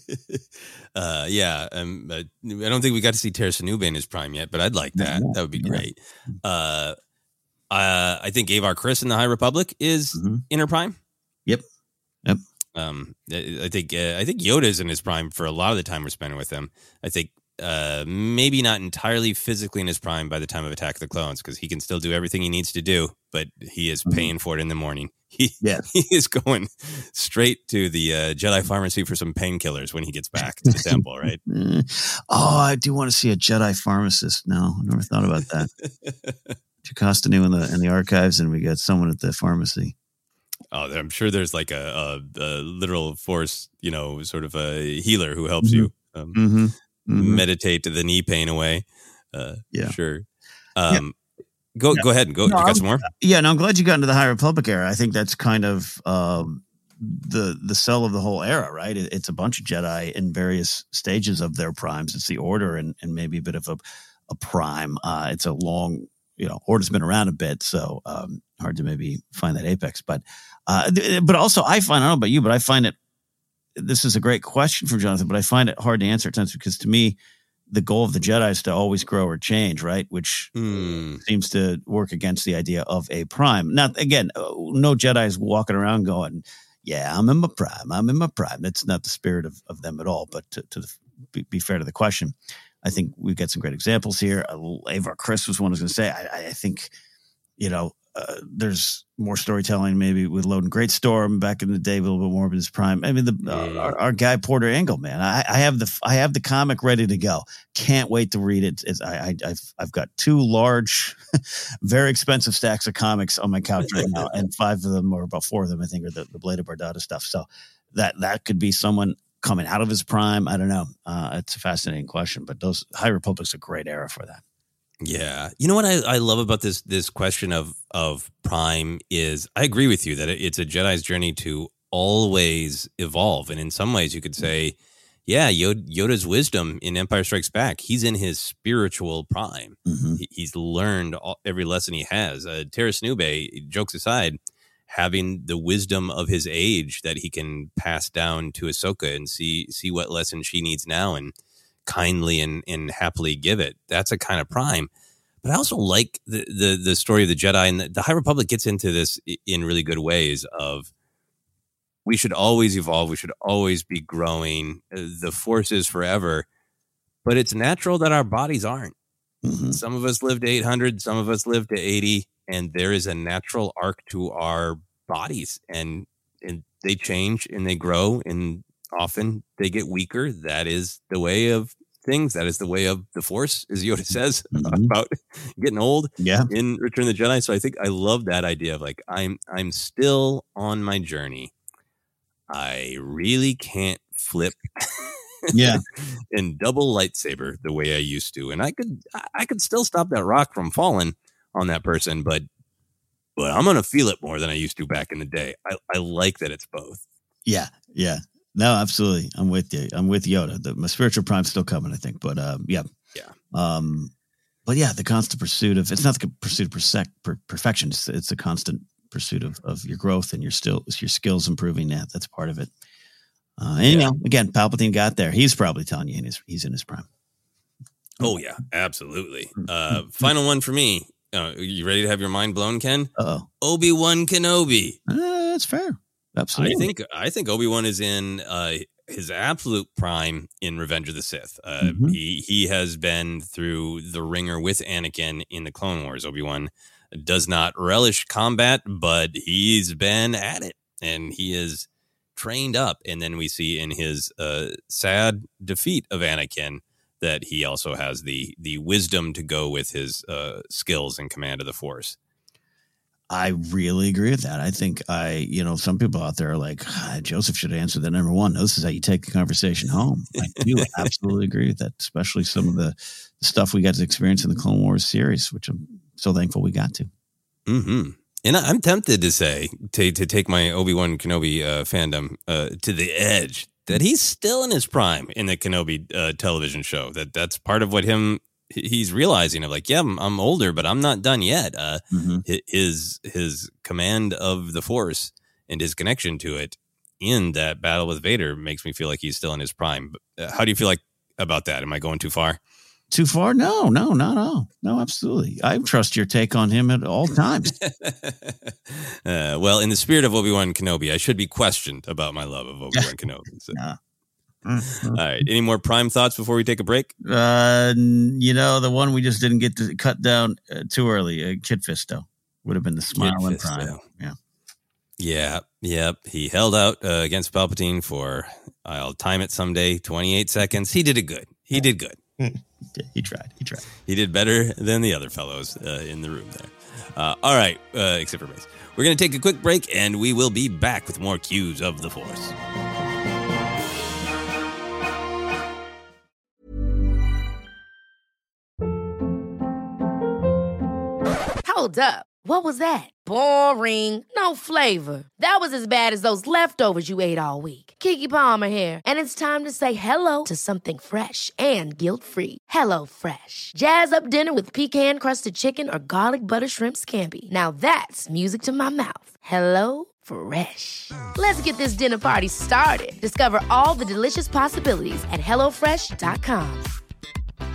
I don't think we got to see Terra Sanuba in his prime yet, but I'd like that. That would be great. I think Avar Kriss in the High Republic is in her prime. Yep. I think Yoda's in his prime for a lot of the time we're spending with him. I think maybe not entirely physically in his prime by the time of Attack of the Clones, because he can still do everything he needs to do, but he is paying for it in the morning. He is going straight to the Jedi pharmacy for some painkillers when he gets back to the temple, right? I do want to see a Jedi pharmacist now. I never thought about that. Jocasta knew in the archives, and we got someone at the pharmacy. Oh, I'm sure there's like a literal force, sort of a healer who helps you meditate the knee pain away. Sure. Go ahead and go. No, you got some more? Yeah, no, I'm glad you got into the High Republic era. I think that's kind of the sell of the whole era, right? It's a bunch of Jedi in various stages of their primes. It's the Order and maybe a bit of a prime. It's a long, Order's been around a bit, so hard to maybe find that apex. But also I don't know about you, but I find it, this is a great question for Jonathan, but I find it hard to answer at times, because to me, the goal of the Jedi is to always grow or change, right? Which seems to work against the idea of a prime. Now, again, no Jedi is walking around going, yeah, I'm in my prime. I'm in my prime. That's not the spirit of them at all. But to be fair to the question, I think we've got some great examples here. Avar Kriss was one I was going to say. I think, there's more storytelling maybe with Loden Greatstorm back in the day, a little bit more of his prime. I mean, our guy Porter Engle, man, I have the comic ready to go. Can't wait to read it. I've got 2 large, very expensive stacks of comics on my couch right now, and 5 of them, or about 4 of them, I think, are the Blade of Bardata stuff. So that could be someone coming out of his prime. I don't know. It's a fascinating question, but those High Republic's a great era for that. Yeah. You know what I love about this question of prime is I agree with you that it's a Jedi's journey to always evolve. And in some ways you could say, yeah, Yoda's wisdom in Empire Strikes Back, he's in his spiritual prime. Mm-hmm. He's learned every lesson he has. Terrace Nube, jokes aside, having the wisdom of his age that he can pass down to Ahsoka and see what lesson she needs now and kindly and happily give it. That's a kind of prime. But I also like the story of the Jedi, and the High Republic gets into this in really good ways of we should always evolve. We should always be growing. The Force is forever, but it's natural that our bodies aren't. Mm-hmm. Some of us live to 800, some of us live to 80, and there is a natural arc to our bodies, and they change and they grow, and often they get weaker. That is the way of things. That is the way of the Force, as Yoda says about getting old in Return of the Jedi. So I think I love that idea of like, I'm still on my journey. I really can't flip and double lightsaber the way I used to. And I could still stop that rock from falling on that person, but I'm going to feel it more than I used to back in the day. I like that it's both. Yeah. Yeah. No, absolutely. I'm with you. I'm with Yoda. My spiritual prime's still coming, I think. But yeah. But yeah, the constant pursuit of, it's not the pursuit of perfection. It's a constant pursuit of your growth and your skills improving. That's part of it. Again, Palpatine got there. He's probably telling you he's in his prime. Oh yeah, absolutely. Final one for me. You ready to have your mind blown, Ken? Uh-oh. Obi-Wan Kenobi. That's fair. Absolutely. I think Obi-Wan is in his absolute prime in Revenge of the Sith. He has been through the ringer with Anakin in the Clone Wars. Obi-Wan does not relish combat, but he's been at it and he is trained up. And then we see in his sad defeat of Anakin that he also has the wisdom to go with his skills and command of the Force. I really agree with that. I think some people out there are like, Joseph should have answered that number one. No, this is how you take the conversation home. I do absolutely agree with that, especially some of the stuff we got to experience in the Clone Wars series, which I'm so thankful we got to. Mm-hmm. And I'm tempted to say, to take my Obi-Wan Kenobi fandom to the edge, that he's still in his prime in the Kenobi television show. That's part of what he's realizing of like, yeah, I'm older, but I'm not done yet. His command of the Force and his connection to it in that battle with Vader makes me feel like he's still in his prime. But how do you feel like about that? Am I going too far? Too far? No, not at all. No, absolutely. I trust your take on him at all times. Well, in the spirit of Obi-Wan Kenobi, I should be questioned about my love of Obi-Wan Kenobi. So. All right. Any more prime thoughts before we take a break? The one we just didn't get to cut down too early. Kit Fisto would have been the smile in prime. Yeah. Yep. He held out against Palpatine for, I'll time it someday, 28 seconds. He did it good. He did good. He tried. He did better than the other fellows in the room there. All right. Except for Mace. We're going to take a quick break and we will be back with more Cues of the Force. Hold up. What was that? Boring. No flavor. That was as bad as those leftovers you ate all week. Keke Palmer here. And it's time to say hello to something fresh and guilt-free. HelloFresh. Jazz up dinner with pecan-crusted chicken or garlic butter shrimp scampi. Now that's music to my mouth. HelloFresh. Let's get this dinner party started. Discover all the delicious possibilities at HelloFresh.com.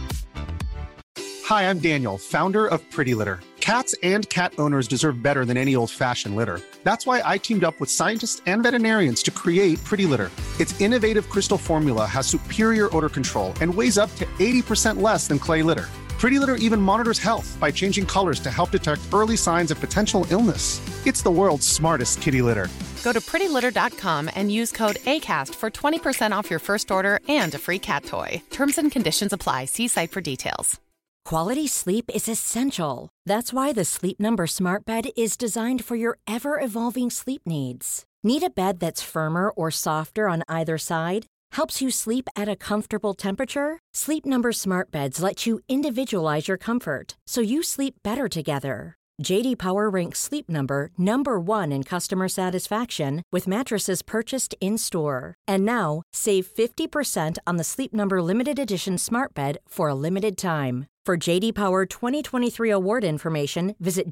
Hi, I'm Daniel, founder of Pretty Litter. Cats and cat owners deserve better than any old-fashioned litter. That's why I teamed up with scientists and veterinarians to create Pretty Litter. Its innovative crystal formula has superior odor control and weighs up to 80% less than clay litter. Pretty Litter even monitors health by changing colors to help detect early signs of potential illness. It's the world's smartest kitty litter. Go to prettylitter.com and use code ACAST for 20% off your first order and a free cat toy. Terms and conditions apply. See site for details. Quality sleep is essential. That's why the Sleep Number Smart Bed is designed for your ever-evolving sleep needs. Need a bed that's firmer or softer on either side? Helps you sleep at a comfortable temperature? Sleep Number Smart Beds let you individualize your comfort, so you sleep better together. J.D. Power ranks Sleep Number number 1 in customer satisfaction with mattresses purchased in-store. And now, save 50% on the Sleep Number Limited Edition Smart Bed for a limited time. For J.D. Power 2023 award information, visit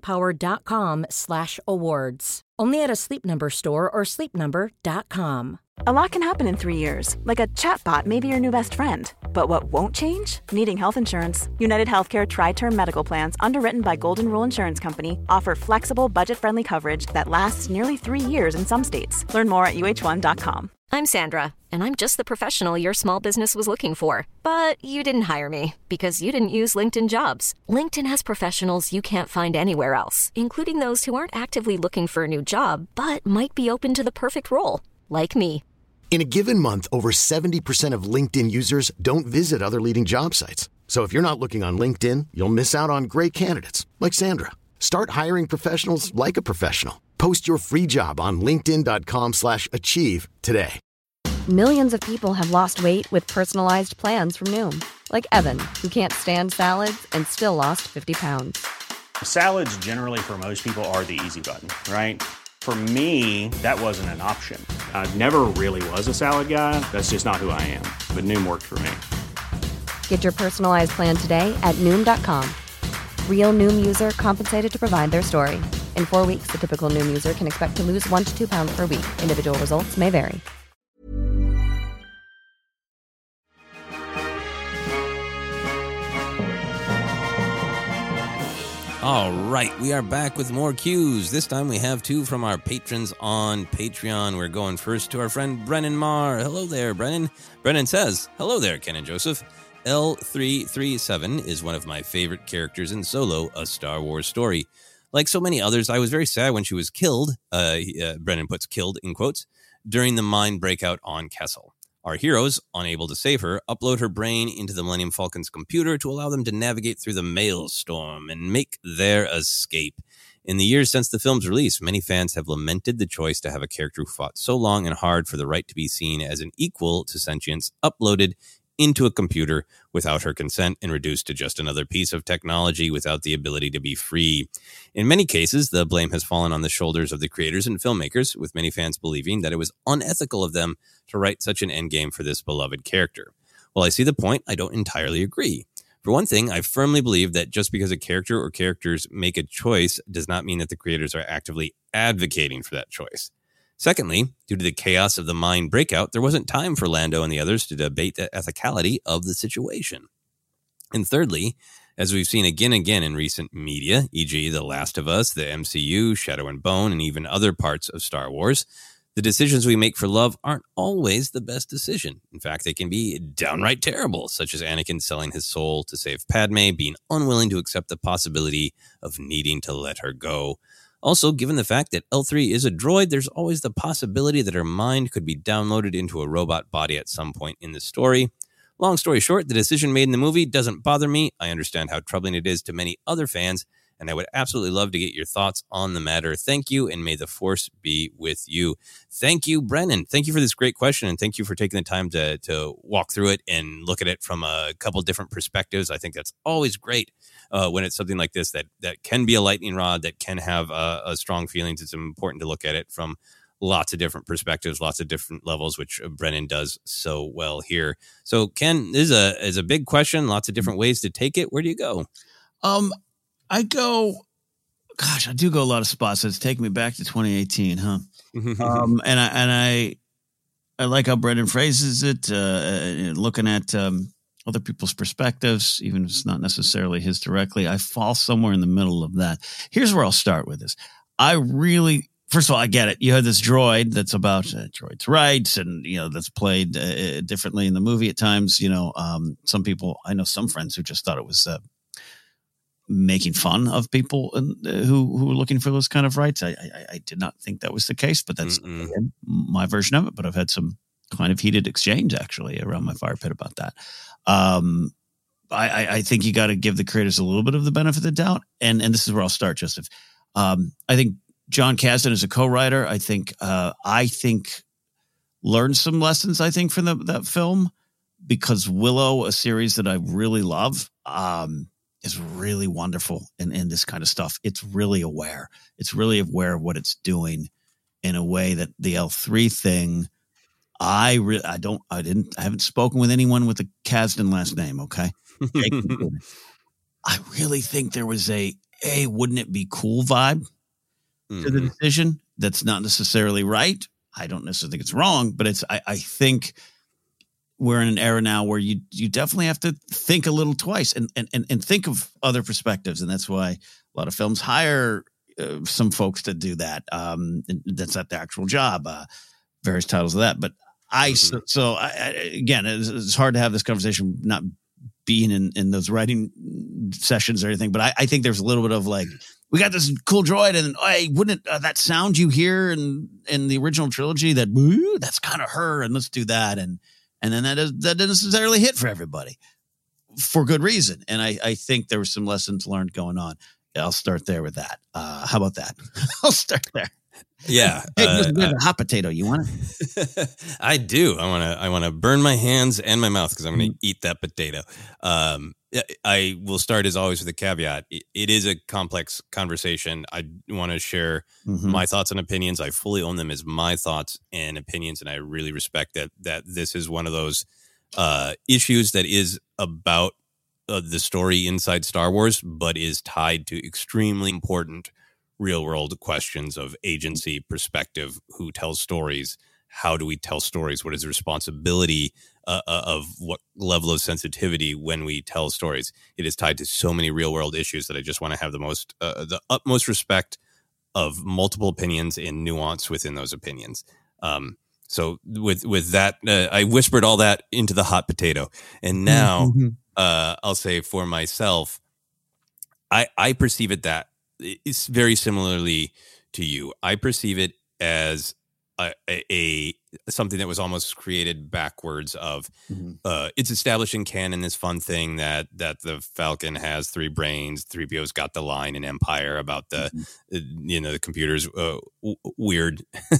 jdpower.com/awards. Only at a Sleep Number store or sleepnumber.com. A lot can happen in 3 years, like a chatbot may be your new best friend. But what won't change? Needing health insurance. United Healthcare Tri-Term Medical Plans, underwritten by Golden Rule Insurance Company, offer flexible, budget-friendly coverage that lasts nearly 3 years in some states. Learn more at uh1.com. I'm Sandra, and I'm just the professional your small business was looking for. But you didn't hire me because you didn't use LinkedIn Jobs. LinkedIn has professionals you can't find anywhere else, including those who aren't actively looking for a new job, but might be open to the perfect role, like me. In a given month, over 70% of LinkedIn users don't visit other leading job sites. So if you're not looking on LinkedIn, you'll miss out on great candidates like Sandra. Start hiring professionals like a professional. Post your free job on linkedin.com/achieve today. Millions of people have lost weight with personalized plans from Noom. Like Evan, who can't stand salads and still lost 50 pounds. Salads generally for most people are the easy button, right? For me, that wasn't an option. I never really was a salad guy. That's just not who I am. But Noom worked for me. Get your personalized plan today at Noom.com. Real Noom user compensated to provide their story. In 4 weeks, the typical Noom user can expect to lose 1 to 2 pounds per week. Individual results may vary. All right, we are back with more cues. This time we have 2 from our patrons on Patreon. We're going first to our friend Brennan Marr. Hello there, Brennan. Brennan says, hello there, Ken and Joseph. L337 is one of my favorite characters in Solo, A Star Wars Story. Like so many others, I was very sad when she was killed, Brennan puts killed in quotes, during the mine breakout on Kessel. Our heroes, unable to save her, upload her brain into the Millennium Falcon's computer to allow them to navigate through the maelstrom and make their escape. In the years since the film's release, many fans have lamented the choice to have a character who fought so long and hard for the right to be seen as an equal to sentience uploaded into a computer without her consent and reduced to just another piece of technology without the ability to be free. In many cases, the blame has fallen on the shoulders of the creators and filmmakers, with many fans believing that it was unethical of them to write such an endgame for this beloved character. While I see the point, I don't entirely agree. For one thing, I firmly believe that just because a character or characters make a choice does not mean that the creators are actively advocating for that choice. Secondly, due to the chaos of the mine breakout, there wasn't time for Lando and the others to debate the ethicality of the situation. And thirdly, as we've seen again and again in recent media, e.g. The Last of Us, the MCU, Shadow and Bone, and even other parts of Star Wars, the decisions we make for love aren't always the best decision. In fact, they can be downright terrible, such as Anakin selling his soul to save Padme, being unwilling to accept the possibility of needing to let her go. Also, given the fact that L3 is a droid, there's always the possibility that her mind could be downloaded into a robot body at some point in the story. Long story short, the decision made in the movie doesn't bother me. I understand how troubling it is to many other fans, and I would absolutely love to get your thoughts on the matter. Thank you, and may the Force be with you. Thank you, Brennan. Thank you for this great question, and thank you for taking the time to walk through it and look at it from a couple different perspectives. I think that's always great when it's something like this that can be a lightning rod, that can have a strong feelings. It's important to look at it from lots of different perspectives, lots of different levels, which Brennan does so well here. So, Ken, this is a big question, lots of different ways to take it. Where do you go? I do go a lot of spots. It's taking me back to 2018, huh? And I like how Brendan phrases it. Looking at other people's perspectives, even if it's not necessarily his directly. I fall somewhere in the middle of that. Here's where I'll start with this. First of all, I get it. You had this droid that's about droids' rights, and that's played differently in the movie at times. Some people, I know some friends who just thought it was making fun of people who were looking for those kind of rights. I did not think that was the case, but that's again, my version of it. But I've had some kind of heated exchange actually around my fire pit about that. I think you got to give the creators a little bit of the benefit of the doubt. And this is where I'll start, Joseph. I think John Kasdan is a co-writer. I think learned some lessons, I think, from that film, because Willow, a series that I really love, is really wonderful in this kind of stuff. It's really aware. It's really aware of what it's doing in a way that the L3 thing, I haven't spoken with anyone with a Kasdan last name. Okay. I really think there was wouldn't it be cool vibe to the decision. That's not necessarily right. I don't necessarily think it's wrong, but I think we're in an era now where you definitely have to think a little twice and think of other perspectives. And that's why a lot of films hire some folks to do that. That's not the actual job, various titles of that. But again, it's hard to have this conversation not being in those writing sessions or anything. But I think there's a little bit of like, we got this cool droid, and wouldn't that sound you hear in the original trilogy, that's kind of her, and let's do that. And then that didn't necessarily hit for everybody for good reason. And I think there were some lessons learned going on. I'll start there with that. How about that? I'll start there. Yeah. Hey, a hot potato. You want it? I do. I want to burn my hands and my mouth because I'm going to eat that potato. I will start as always with a caveat. It is a complex conversation. I want to share my thoughts and opinions. I fully own them as my thoughts and opinions, and I really respect that this is one of those issues that is about the story inside Star Wars, but is tied to extremely important real-world questions of agency, perspective, who tells stories, how do we tell stories, what is the responsibility of what level of sensitivity when we tell stories. It is tied to so many real-world issues that I just want to have the utmost respect of multiple opinions and nuance within those opinions. So with that, I whispered all that into the hot potato, and now I'll say for myself, I perceive it that it's very similarly to you. I perceive it as a something that was almost created backwards of it's establishing canon, this fun thing that the Falcon has 3 brains. 3PO's got the line in Empire about the the computer's weird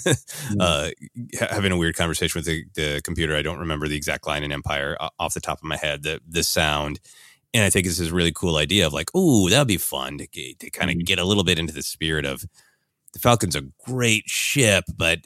having a weird conversation with the computer. I don't remember the exact line in Empire off the top of my head. The sound. And I think this is a really cool idea of like, oh, that'd be fun to kind of get a little bit into the spirit of the Falcon's a great ship, but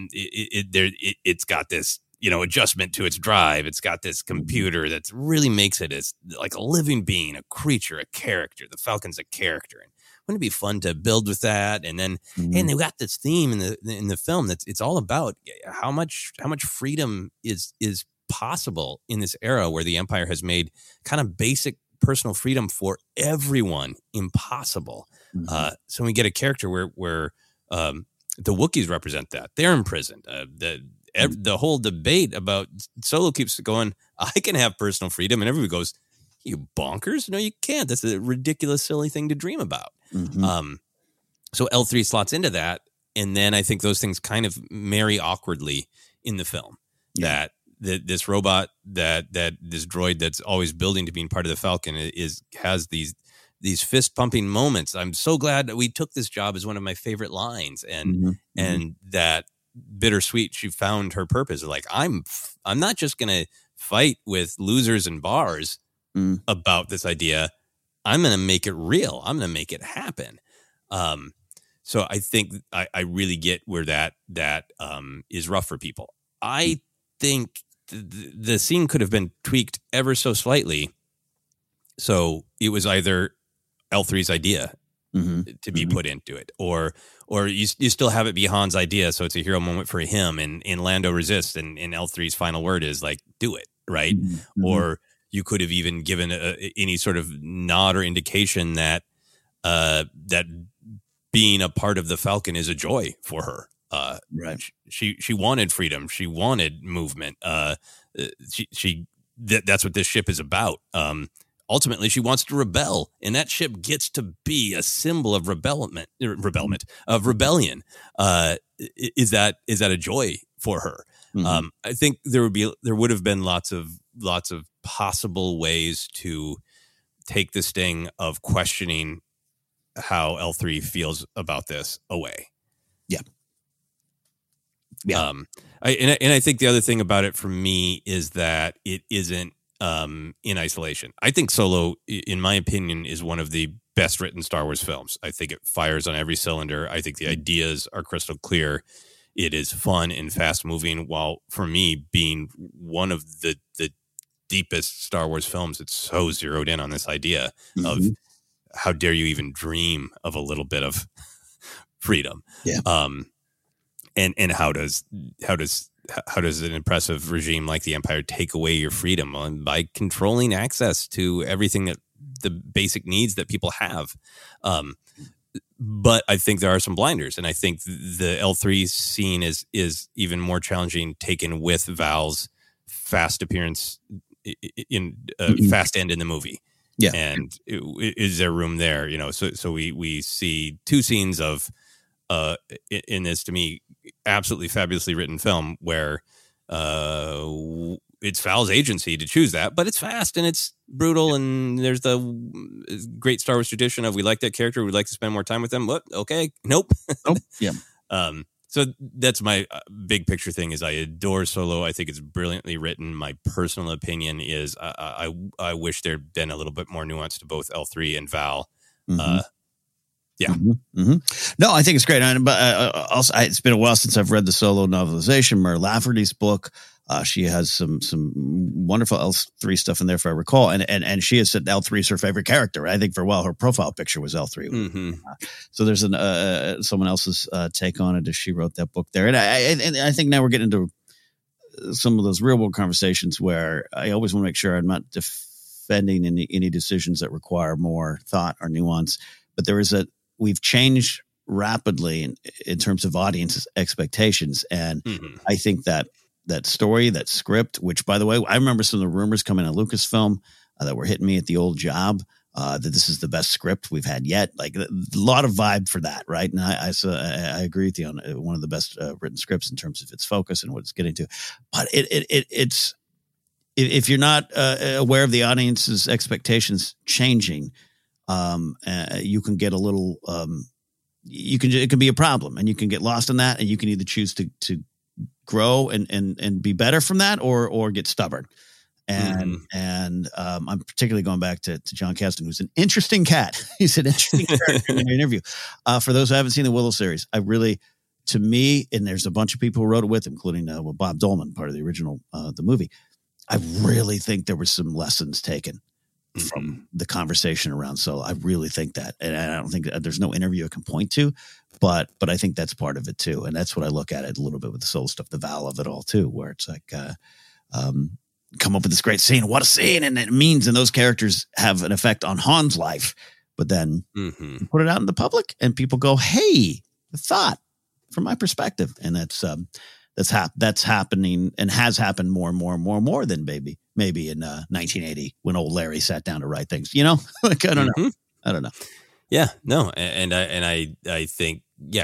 it's got this, adjustment to its drive. It's got this computer that really makes it as like a living being, a creature, a character. The Falcon's a character. And wouldn't it be fun to build with that? And then, and they've got this theme in the film it's all about how much freedom is possible in this era where the Empire has made kind of basic personal freedom for everyone impossible. So we get a character where the Wookiees represent that. They're imprisoned. The whole debate about Solo keeps going, I can have personal freedom, and everybody goes, you bonkers? No, you can't. That's a ridiculous, silly thing to dream about. So L3 slots into that, and then I think those things kind of marry awkwardly in the film. That this robot, that this droid that's always building to being part of the Falcon has these fist pumping moments. I'm so glad that we took this job as one of my favorite lines, and that bittersweet. She found her purpose. Like I'm not just gonna fight with losers and bars about this idea. I'm gonna make it real. I'm gonna make it happen. So I think I really get where that is rough for people. I think the scene could have been tweaked ever so slightly. So it was either L3's idea to be put into it, or you still have it be Han's idea. So it's a hero moment for him, and Lando resists, and L3's final word is like, do it. Right. Or you could have even given any sort of nod or indication that that being a part of the Falcon is a joy for her. Right. She wanted freedom. She wanted movement. That's what this ship is about. Ultimately, she wants to rebel, and that ship gets to be a symbol of rebellion. Is that a joy for her? Mm-hmm. I think there would have been lots of possible ways to take the sting of questioning how L3 feels about this away. Yeah. Yeah. I think the other thing about it for me is that it isn't in isolation. I think Solo, in my opinion, is one of the best written Star Wars films. I think it fires on every cylinder. I think the ideas are crystal clear. It is fun and fast moving, while for me being one of the deepest Star Wars films, it's so zeroed in on this idea of how dare you even dream of a little bit of freedom. Yeah. And how does an impressive regime like the Empire take away your freedom by controlling access to everything that the basic needs that people have? But I think there are some blinders, and I think the L3 scene is even more challenging taken with Val's fast appearance in fast end in the movie. Yeah. And is there room there? You know, so we see two scenes of in this, to me, absolutely fabulously written film where it's Val's agency to choose that, but it's fast and it's brutal, and there's the great Star Wars tradition of we like that character, we'd like to spend more time with them. What? Okay, nope. Yeah. So that's my big picture thing. Is I adore Solo. I think it's brilliantly written. My personal opinion is I wish there'd been a little bit more nuance to both L3 and Val. Yeah. No, I think it's great. But also, it's been a while since I've read the Solo novelization, Mur Lafferty's book. She has some wonderful L3 stuff in there, if I recall. And she has said L3 is her favorite character. I think for a while her profile picture was L3. So there's someone else's take on it as she wrote that book there. And I think now we're getting into some of those real world conversations where I always want to make sure I'm not defending any decisions that require more thought or nuance. But we've changed rapidly in terms of audience expectations. And I think that story, that script, which, by the way, I remember some of the rumors coming out of Lucasfilm that were hitting me at the old job, that this is the best script we've had yet. Like a lot of vibe for that, right? And I agree with you on one of the best written scripts in terms of its focus and what it's getting to. But it's if you're not aware of the audience's expectations changing, you can get a little it can be a problem, and you can get lost in that, and you can either choose to grow and be better from that, or get stubborn. And I'm particularly going back to John Kasdan, who's an interesting cat. He's an interesting character in the interview. For those who haven't seen the Willow series, to me, and there's a bunch of people who wrote it with, including Bob Dolman, part of the original the movie. I really think there were some lessons taken from the conversation around Solo. I really think that, and I don't think that there's no interview I can point to, but I think that's part of it too. And that's what I look at it a little bit with the Solo stuff, the Val of it all too, where it's like, come up with this great scene. What a scene. And it means, and those characters have an effect on Han's life, but then you put it out in the public and people go, hey, the thought from my perspective. And that's happening and has happened more and more and more and more than maybe in 1980 when old Larry sat down to write things, like, I don't know. I don't know. Yeah, no. And I think,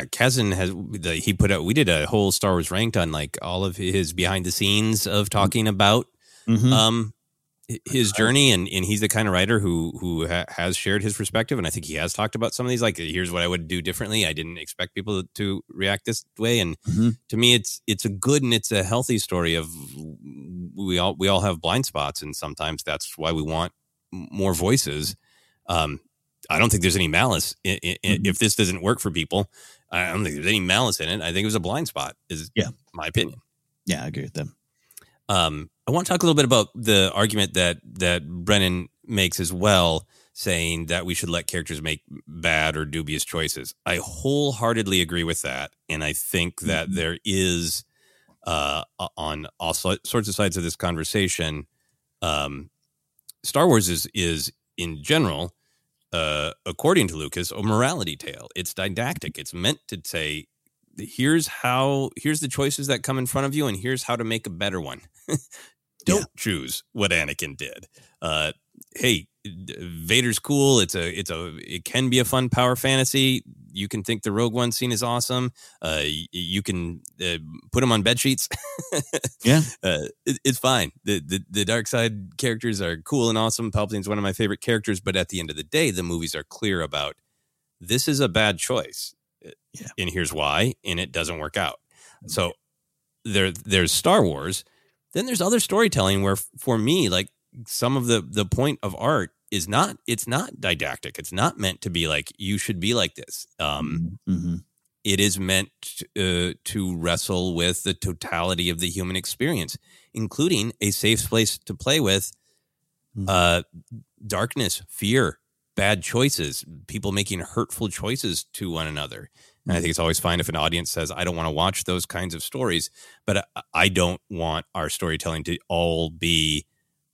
Kasdan we did a whole Star Wars Ranked on like all of his behind the scenes of talking about his journey, and he's the kind of writer who has shared his perspective, and I think he has talked about some of these, like, here's what I would do differently. I didn't expect people to react this way, and to me, it's a good and it's a healthy story of we all have blind spots, and sometimes that's why we want more voices. I don't think there's any malice if this doesn't work for people. I don't think there's any malice in it. I think it was a blind spot. Is my opinion. Yeah, I agree with them. I want to talk a little bit about the argument that Brennan makes as well, saying that we should let characters make bad or dubious choices. I wholeheartedly agree with that. And I think that there is, on all sorts of sides of this conversation, Star Wars is in general, according to Lucas, a morality tale. It's didactic. It's meant to say, here's the choices that come in front of you, and here's how to make a better one. Don't choose what Anakin did. Hey, Vader's cool. It can be a fun power fantasy. You can think the Rogue One scene is awesome. You can put him on bed sheets. Yeah, it's fine. The dark side characters are cool and awesome. Palpatine's one of my favorite characters, but at the end of the day, the movies are clear about this is a bad choice, and here's why, and it doesn't work out. So there's Star Wars. Then there's other storytelling where, for me, like some of the point of art is it's not didactic. It's not meant to be like, you should be like this. It is meant to wrestle with the totality of the human experience, including a safe place to play with darkness, fear, bad choices, people making hurtful choices to one another. And I think it's always fine if an audience says, I don't want to watch those kinds of stories, but I don't want our storytelling to all be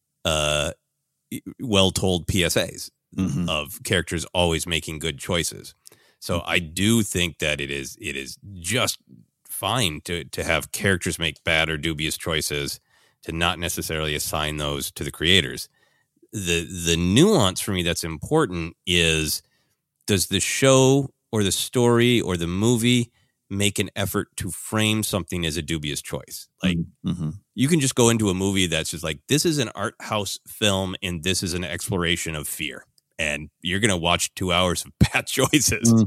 well-told PSAs of characters always making good choices. So I do think that it is just fine to have characters make bad or dubious choices, to not necessarily assign those to the creators. The nuance for me that's important is, does the show or the story or the movie make an effort to frame something as a dubious choice? Like, you can just go into a movie that's just like, this is an art house film and this is an exploration of fear, and you're going to watch 2 hours of bad choices.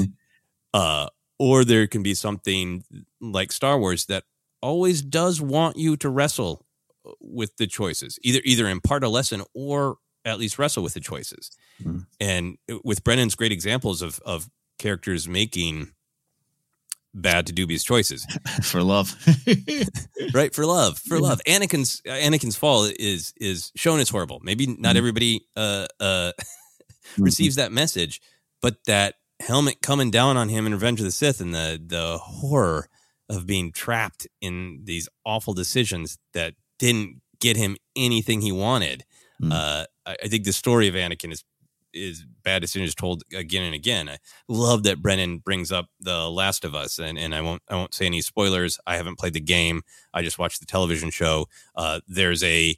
Or there can be something like Star Wars that always does want you to wrestle with the choices, either impart a lesson or at least wrestle with the choices. And with Brennan's great examples of characters making bad to dubious choices for love, right? For love. Anakin's fall is shown as horrible. Maybe not everybody receives that message, but that helmet coming down on him in Revenge of the Sith, and the horror of being trapped in these awful decisions that didn't get him anything he wanted. I think the story of Anakin is bad decisions told again and again. I love that Brennan brings up The Last of Us, and I won't say any spoilers. I haven't played the game. I just watched the television show. There's a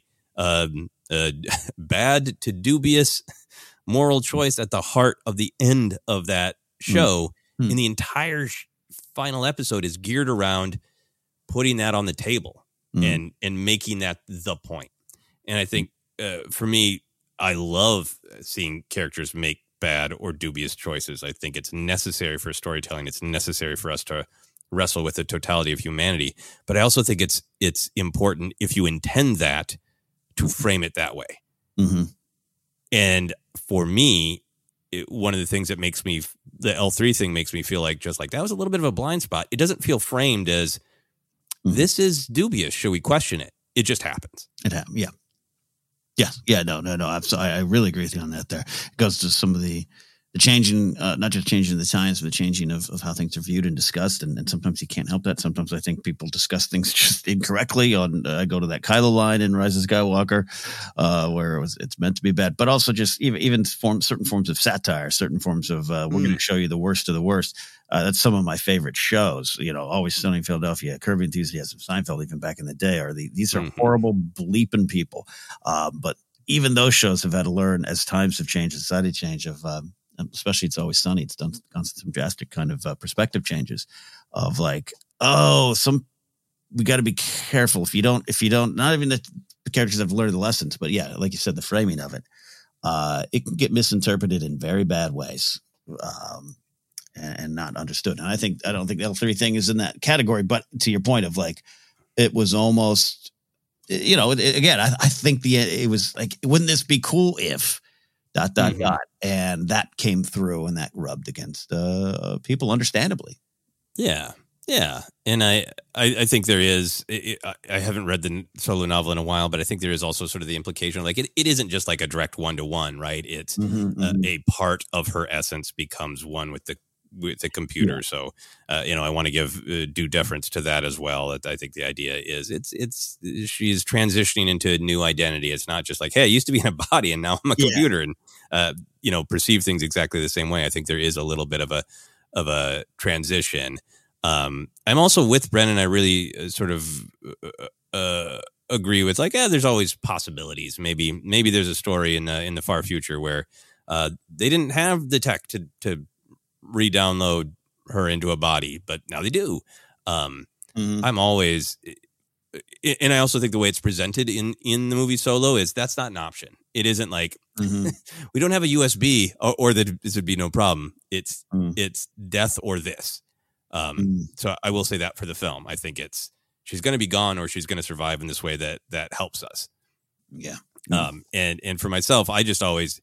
bad to dubious moral choice at the heart of the end of that show. And the entire final episode is geared around putting that on the table and making that the point. And I think for me, I love seeing characters make bad or dubious choices. I think it's necessary for storytelling. It's necessary for us to wrestle with the totality of humanity. But I also think it's important, if you intend that, to frame it that way. And for me, one of the things that makes me, the L3 thing makes me feel like, just like that was a little bit of a blind spot. It doesn't feel framed as, this is dubious, should we question it? It just happens. It happens, yeah. Yeah. No. I really agree with you on that there. It goes to some of the changing, not just changing the times, but the changing of how things are viewed and discussed. And sometimes you can't help that. Sometimes I think people discuss things just incorrectly. I go to that Kylo line in Rise of Skywalker, where it's meant to be bad, but also just even certain forms of satire, certain forms of, we're going to show you the worst of the worst. That's some of my favorite shows, Always Sunny in Philadelphia, Curb Your Enthusiasm, Seinfeld, even back in the day, these are horrible bleeping people. But even those shows have had to learn, as times have changed, society change, especially It's Always Sunny. It's done some drastic kind of perspective changes of like, we got to be careful if you don't, not even the characters have learned the lessons, but yeah, like you said, the framing of it, it can get misinterpreted in very bad ways. And not understood. And I don't think the L3 thing is in that category, but to your point of like, it was almost, again, I think it was like, wouldn't this be cool if ... And that came through, and that rubbed against people understandably. Yeah. And I think there is, I haven't read the solo novel in a while, but I think there is also sort of the implication of like, it isn't just like a direct one-to-one, right? It's a part of her essence becomes one with the with a computer. So, I want to give due deference to that as well. I think the idea is she's transitioning into a new identity. It's not just like, hey, I used to be in a body and now I'm a computer and, perceive things exactly the same way. I think there is a little bit of a transition. I'm also with Brennan. I really sort of agree with there's always possibilities. Maybe there's a story in the far future where they didn't have the tech to re-download her into a body, but now they do. I'm always, and I also think the way it's presented in the movie Solo is that's not an option. It isn't like we don't have a USB or that this would be no problem. It's death or this. So I will say that for the film, I think she's going to be gone or she's going to survive in this way that helps us. Yeah. And for myself, I just always,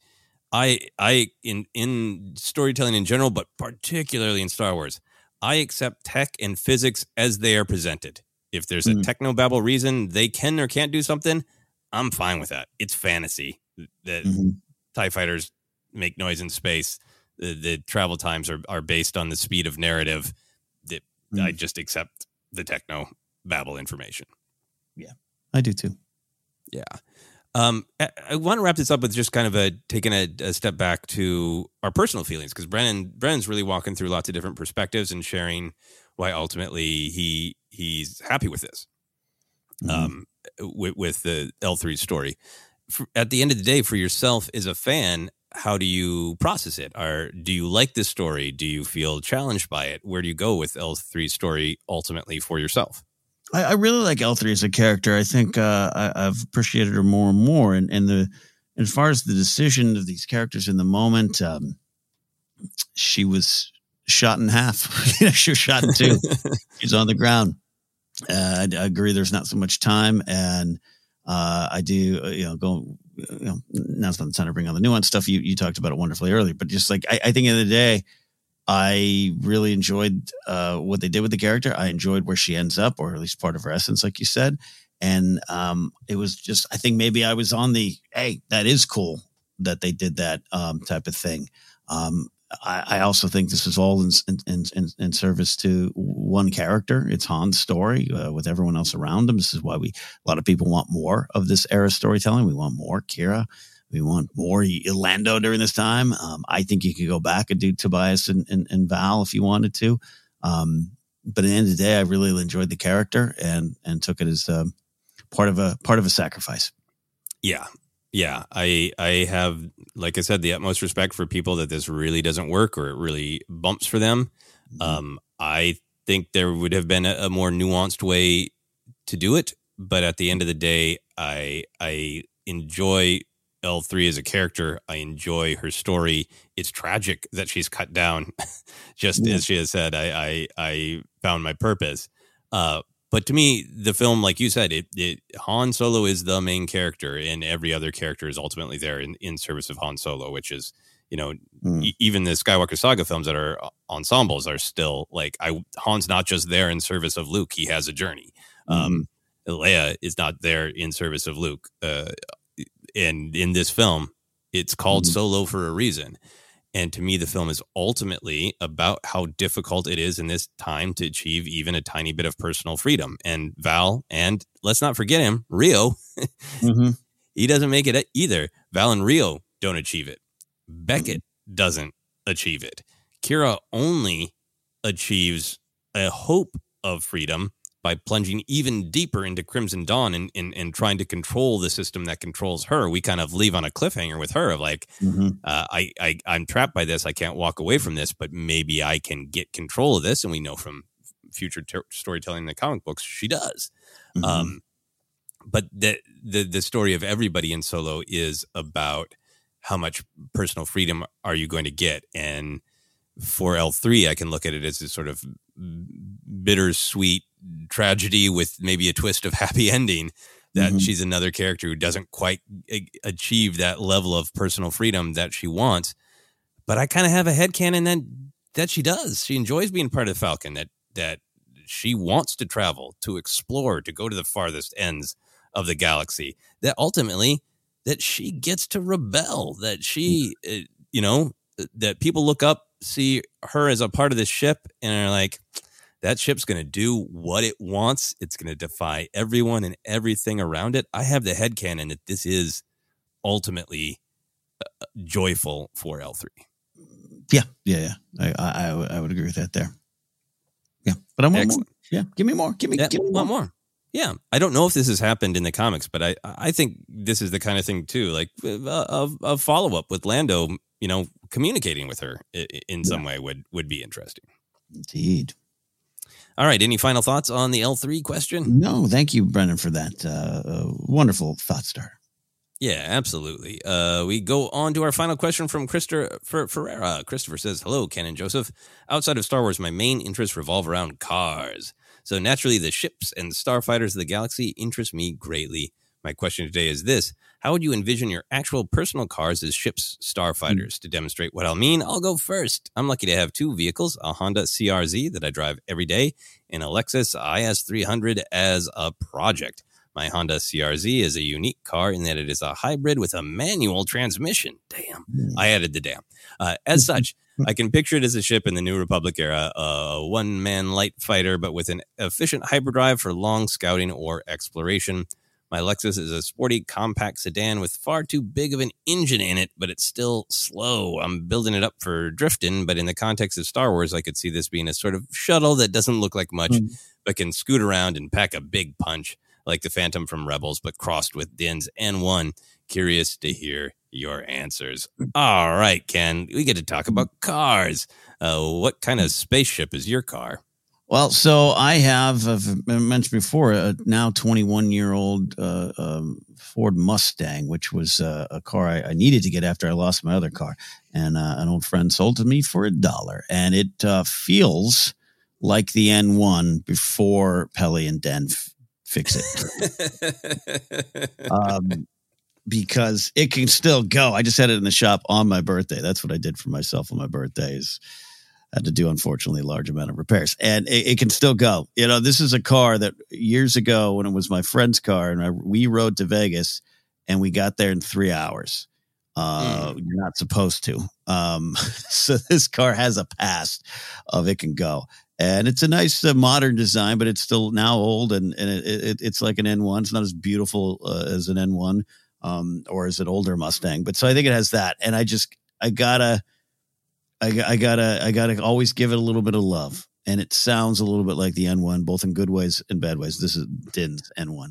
in storytelling in general, but particularly in Star Wars, I accept tech and physics as they are presented. If there's a technobabble reason they can or can't do something, I'm fine with that. It's fantasy that TIE fighters make noise in space. The travel times are based on the speed of narrative. I just accept the technobabble information. Yeah, I do too. Yeah. I want to wrap this up with just kind of taking a step back to our personal feelings, because Brennan's really walking through lots of different perspectives and sharing why ultimately he's happy with this, with the L3 story. At the end of the day, for yourself as a fan, how do you process it? Do you like this story? Do you feel challenged by it? Where do you go with L3's story ultimately for yourself? I really like L3 as a character. I think I've appreciated her more and more. And as far as the decision of these characters in the moment, she was shot in half. She was shot in two. She's on the ground. I agree. There's not so much time, and I do. Now's not the time to bring on the nuance stuff. You talked about it wonderfully earlier, but just like I think at the end of the day, I really enjoyed what they did with the character. I enjoyed where she ends up, or at least part of her essence, like you said. And it was just, I think maybe I was on the, hey, that is cool that they did that type of thing. I also think this is all in service to one character. It's Han's story with everyone else around him. This is why a lot of people want more of this era storytelling. We want more Kira. We want more Lando during this time. I think you could go back and do Tobias and Val if you wanted to. But at the end of the day, I really enjoyed the character and took it as part of a sacrifice. Yeah. Yeah. I have, like I said, the utmost respect for people that this really doesn't work or it really bumps for them. I think there would have been a more nuanced way to do it. But at the end of the day, I enjoy L3 as a character. I enjoy her story. It's tragic that she's cut down, just as she has said. I found my purpose. But to me, the film, like you said, Han Solo is the main character, and every other character is ultimately there in service of Han Solo, which is, even the Skywalker Saga films that are ensembles are still like, Han's not just there in service of Luke. He has a journey. Leia is not there in service of Luke. And in this film, it's called Solo for a reason. And to me, the film is ultimately about how difficult it is in this time to achieve even a tiny bit of personal freedom. And Val, and let's not forget him, Rio, he doesn't make it either. Val and Rio don't achieve it. Beckett doesn't achieve it. Kira only achieves a hope of freedom by plunging even deeper into Crimson Dawn and trying to control the system that controls her. We kind of leave on a cliffhanger with her of like, I'm trapped by this. I can't walk away from this, but maybe I can get control of this. And we know from future storytelling in the comic books, she does. But the story of everybody in Solo is about how much personal freedom are you going to get? And for L3, I can look at it as a sort of bittersweet tragedy with maybe a twist of happy ending, that she's another character who doesn't quite achieve that level of personal freedom that she wants. But I kind of have a headcanon that she does. She enjoys being part of the Falcon, that she wants to travel, to explore, to go to the farthest ends of the galaxy, that ultimately that she gets to rebel, that she, that people look up see her as a part of this ship and are like, that ship's going to do what it wants. It's going to defy everyone and everything around it. I have the headcanon that this is ultimately joyful for L3. Yeah. I would agree with that there. Yeah, but I want more. Yeah, give me more. Give me more. Yeah, I don't know if this has happened in the comics, but I think this is the kind of thing too, like a follow up with Lando, communicating with her in some way would be interesting. Indeed. All right. Any final thoughts on the L3 question? No, thank you, Brendan, for that wonderful thought starter. Yeah, absolutely. We go on to our final question from Christopher Ferreira. Christopher says, hello, Ken and Joseph. Outside of Star Wars, my main interests revolve around cars. So naturally, the ships and starfighters of the galaxy interest me greatly. My question today is this. How would you envision your actual personal cars as ships, starfighters? To demonstrate what I'll mean, I'll go first. I'm lucky to have two vehicles, a Honda CRZ that I drive every day, and a Lexus IS300 as a project. My Honda CRZ is a unique car in that it is a hybrid with a manual transmission. Damn. I added the damn. As such, I can picture it as a ship in the New Republic era, a one-man light fighter, but with an efficient hyperdrive for long scouting or exploration. My Lexus is a sporty, compact sedan with far too big of an engine in it, but it's still slow. I'm building it up for drifting, but in the context of Star Wars, I could see this being a sort of shuttle that doesn't look like much, but can scoot around and pack a big punch, like the Phantom from Rebels, but crossed with Din's N1. Curious to hear your answers. All right, Ken, we get to talk about cars. What kind of spaceship is your car? Well, so I have, I've mentioned before, a now 21-year-old Ford Mustang, which was a car I needed to get after I lost my other car. And an old friend sold to me for $1. And it feels like the N1 before Peli and Den fix it. Because it can still go. I just had it in the shop on my birthday. That's what I did for myself on my birthday. I had to do, unfortunately, a large amount of repairs. And it can still go. This is a car that years ago when it was my friend's car, and we rode to Vegas, and we got there in 3 hours. You're not supposed to. So this car has a past of it can go. And it's a nice modern design, but it's still now old, and it's like an N1. It's not as beautiful as an N1 or as an older Mustang. But so I think it has that. And I gotta always give it a little bit of love. And it sounds a little bit like the N1, both in good ways and bad ways. This is Din's N1.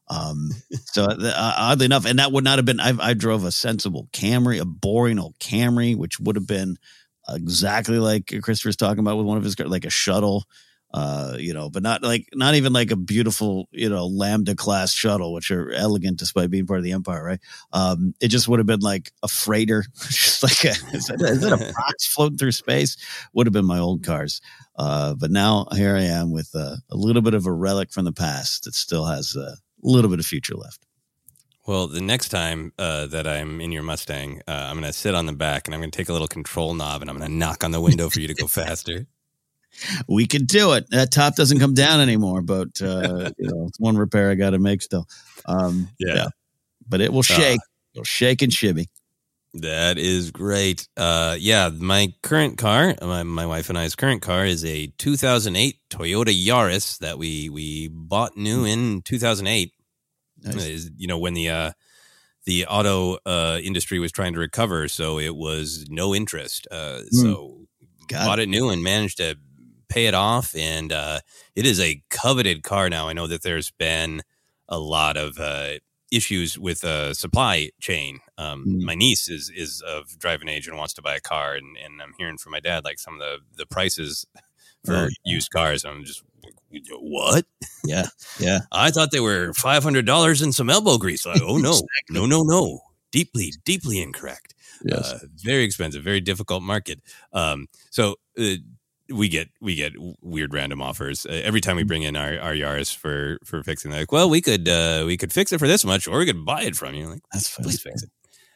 So oddly enough, and that would not have been, I drove a sensible Camry, a boring old Camry, which would have been exactly like Christopher's talking about with one of his, like a shuttle, but not even like a beautiful, Lambda class shuttle, which are elegant despite being part of the Empire, right? It just would have been like a freighter, just like is it a box floating through space? Would have been my old cars. But now here I am with a little bit of a relic from the past that still has a little bit of future left. Well, the next time that I'm in your Mustang, I'm going to sit on the back and I'm going to take a little control knob and I'm going to knock on the window for you to go faster. We could do it. That top doesn't come down anymore, but it's one repair I got to make still. Yeah, but it will shake. It'll shake and shimmy. That is great. My current car, my wife and I's current car is a 2008 Toyota Yaris that we bought new in 2008. Nice. When the auto industry was trying to recover, so it was no interest. So bought it new and managed to pay it off, and it is a coveted car now. I know that there's been a lot of issues with supply chain. My niece is of driving age and wants to buy a car, and I'm hearing from my dad like some of the prices for used cars. I'm just what? Yeah. I thought they were $500 and some elbow grease. Like, oh no, exactly. no, deeply incorrect. Yes. Very expensive, very difficult market. So we get weird random offers every time we bring in our Yaris for fixing. They're like, well, we could fix it for this much, or we could buy it from you. Like, that's fine. Please fix it.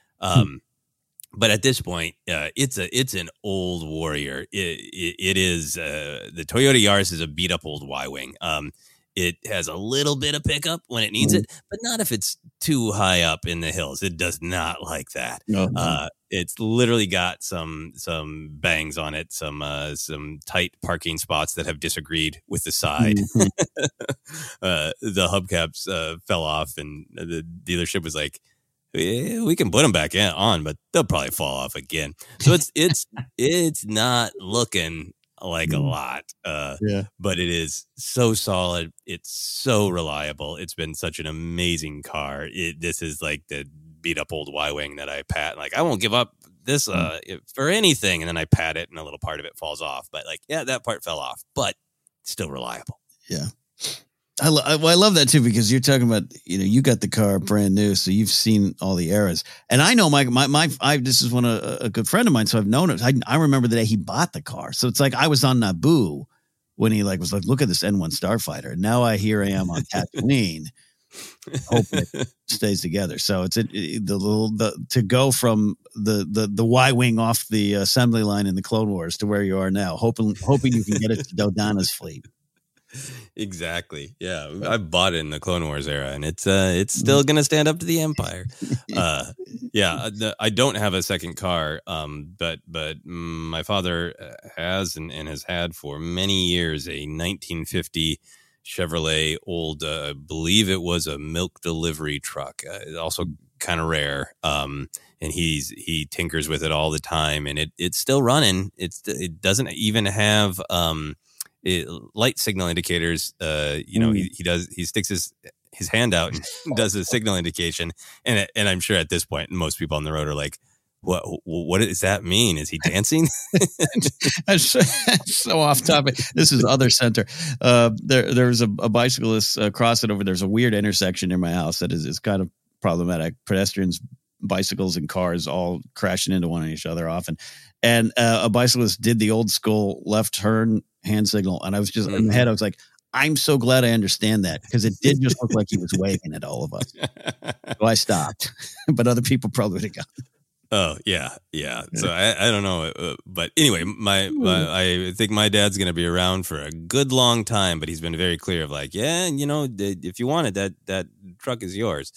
But at this point, it's an old warrior. It is the Toyota Yaris is a beat up old Y-wing. It has a little bit of pickup when it needs it, but not if it's too high up in the hills. It does not like that. No. It's literally got some bangs on it, some tight parking spots that have disagreed with the side. The hubcaps fell off, and the dealership was like, we can put them back on, but they'll probably fall off again. So it's not looking like a lot, but it is so solid. It's so reliable. It's been such an amazing car. This is like the beat up old Y-Wing that I pat. Like, I won't give up this for anything. And then I pat it and a little part of it falls off. But like, yeah, that part fell off, but still reliable. Yeah. I love that too, because you're talking about, you got the car brand new, so you've seen all the eras. And I know this is a good friend of mine, so I've known it. I remember the day he bought the car. So it's like I was on Naboo when he was like, look at this N1 Starfighter. And now here I am on Tatooine, hoping it stays together. So it's to go from the Y-Wing off the assembly line in the Clone Wars to where you are now, hoping you can get it to Dodonna's fleet. Exactly. Yeah, I bought it in the Clone Wars era, and it's still going to stand up to the Empire. I don't have a second car, but my father has and has had for many years a 1950 Chevrolet old, I believe it was a milk delivery truck. Also kind of rare. And he tinkers with it all the time, and it's still running. It doesn't even have light signal indicators. He sticks his hand out and does a signal indication, and I'm sure at this point most people on the road are like, what does that mean? Is he dancing? That's so off topic. This is other center. There's a bicyclist crossing over. There's a weird intersection near my house that is kind of problematic. Pedestrians, bicycles, and cars all crashing into one each other often. And a bicyclist did the old school left turn hand signal. And I was just in my head, I was like, I'm so glad I understand that, because it did just look like he was waving at all of us. So I stopped, but other people probably would have gone. Oh, yeah. So I don't know. But anyway, I think my dad's going to be around for a good long time, but he's been very clear of like, if you want it, that truck is yours.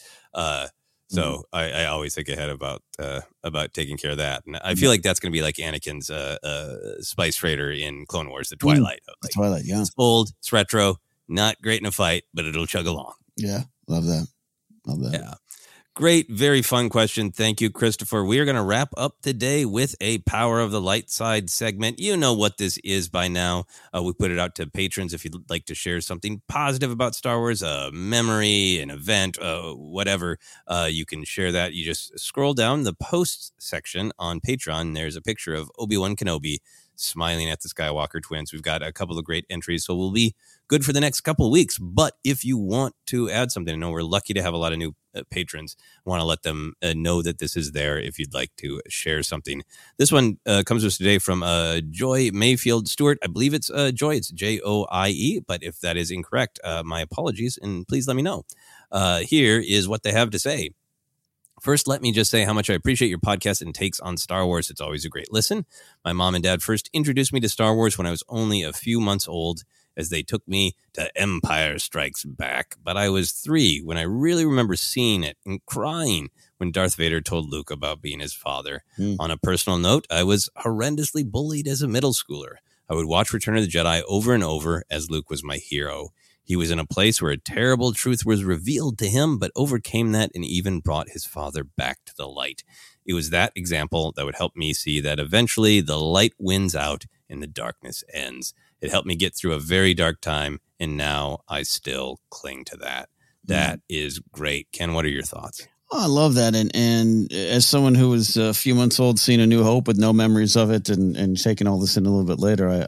So I always think ahead about taking care of that. And I feel like that's going to be like Anakin's Spice Freighter in Clone Wars, the Twilight. The Twilight, yeah. It's old, it's retro, not great in a fight, but it'll chug along. Yeah, love that. Yeah. Great, very fun question. Thank you, Christopher. We are going to wrap up today with a Power of the Light Side segment. You know what this is by now. We put it out to patrons. If you'd like to share something positive about Star Wars, a memory, an event, whatever, you can share that. You just scroll down the posts section on Patreon. There's a picture of Obi-Wan Kenobi smiling at the Skywalker twins. We've got a couple of great entries, so we'll be good for the next couple of weeks. But if you want to add something, I know we're lucky to have a lot of new patrons. I want to let them know that this is there if you'd like to share something. This one comes to us today from Joy Mayfield Stewart. I believe it's Joy. It's Joie, but if that is incorrect, my apologies, and please let me know. Here is what they have to say. First, let me just say how much I appreciate your podcast and takes on Star Wars. It's always a great listen. My mom and dad first introduced me to Star Wars when I was only a few months old, as they took me to Empire Strikes Back. But I was 3 when I really remember seeing it and crying when Darth Vader told Luke about being his father. On a personal note, I was horrendously bullied as a middle schooler. I would watch Return of the Jedi over and over as Luke was my hero. He was in a place where a terrible truth was revealed to him, but overcame that and even brought his father back to the light. It was that example that would help me see that eventually the light wins out and the darkness ends. It helped me get through a very dark time, and now I still cling to that. That is great. Ken, what are your thoughts? Oh, I love that. And as someone who was a few months old, seeing A New Hope with no memories of it and taking all this in a little bit later,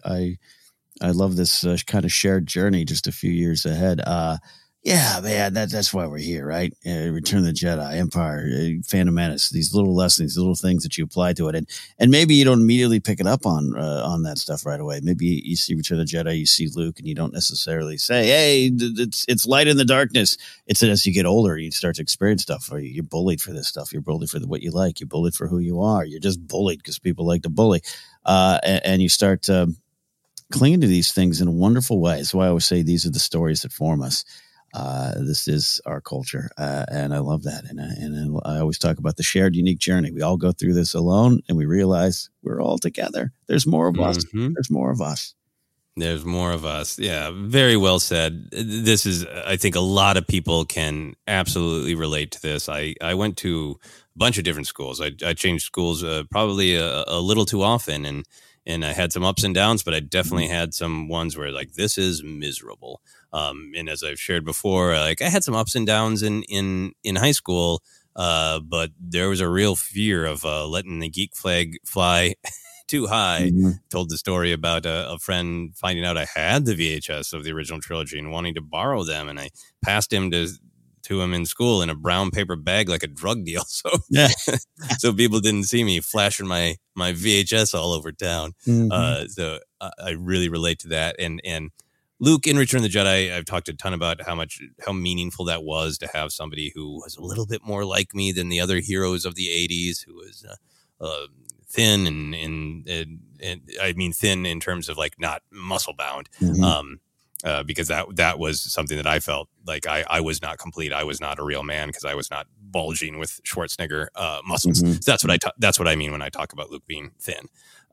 I love this kind of shared journey just a few years ahead. Yeah, man, that's why we're here, right? Return of the Jedi, Empire, Phantom Menace, these little lessons, these little things that you apply to it. And maybe you don't immediately pick it up on that stuff right away. Maybe you see Return of the Jedi, you see Luke, and you don't necessarily say, hey, it's light in the darkness. It's as you get older, you start to experience stuff. Or you're bullied for this stuff. You're bullied for what you like. You're bullied for who you are. You're just bullied because people like to bully. And you start clinging to these things in a wonderful way. That's why I always say these are the stories that form us. This is our culture, and I love that. And I always talk about the shared unique journey. We all go through this alone, and we realize we're all together. There's more of us. There's more of us. There's more of us. Yeah, very well said. This is, I think a lot of people can absolutely relate to this. I went to a bunch of different schools. I changed schools probably a little too often, and I had some ups and downs, but I definitely had some ones where like, this is miserable. And as I've shared before, like I had some ups and downs in high school, but there was a real fear of letting the geek flag fly too high. Told the story about a friend finding out I had the VHS of the original trilogy and wanting to borrow them, and I passed him to him in school in a brown paper bag like a drug deal. So so people didn't see me flashing my VHS all over town. So I really relate to that. And Luke in Return of the Jedi, I've talked a ton about how meaningful that was to have somebody who was a little bit more like me than the other heroes of the 80s, who was thin and I mean thin in terms of like not muscle bound, because that was something that I felt like I was not complete. I was not a real man because I was not bulging with Schwarzenegger muscles. So that's what I mean when I talk about Luke being thin,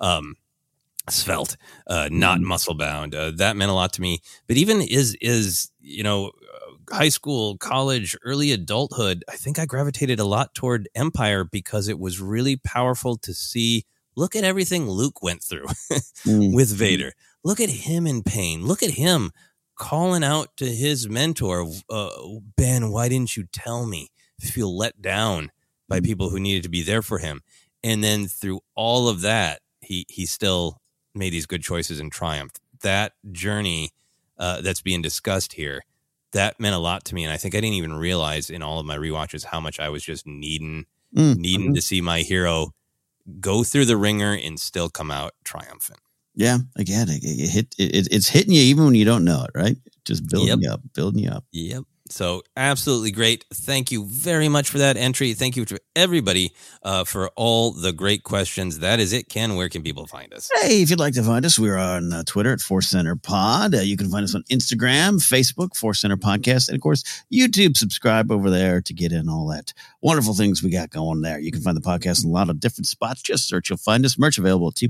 svelte, not muscle bound. That meant a lot to me. But even is high school, college, early adulthood, I think I gravitated a lot toward Empire because it was really powerful to see, look at everything Luke went through with Vader. Look at him in pain. Look at him calling out to his mentor, Ben, why didn't you tell me? Feel let down by people who needed to be there for him. And then through all of that, he still made these good choices and triumphed. That journey that's being discussed here, that meant a lot to me. And I think I didn't even realize in all of my rewatches how much I was just needing to see my hero go through the ringer and still come out triumphant. Yeah, again, it's hitting you even when you don't know it, right? Just building you up. Yep. So absolutely great. Thank you very much for that entry. Thank you to everybody for all the great questions. That is it. Ken, where can people find us? Hey, if you'd like to find us, we're on Twitter at Force Center Pod. You can find us on Instagram, Facebook, Force Center Podcast, and of course, YouTube. Subscribe over there to get in all that wonderful things we got going there. You can find the podcast in a lot of different spots. Just search, you'll find us. Merch available at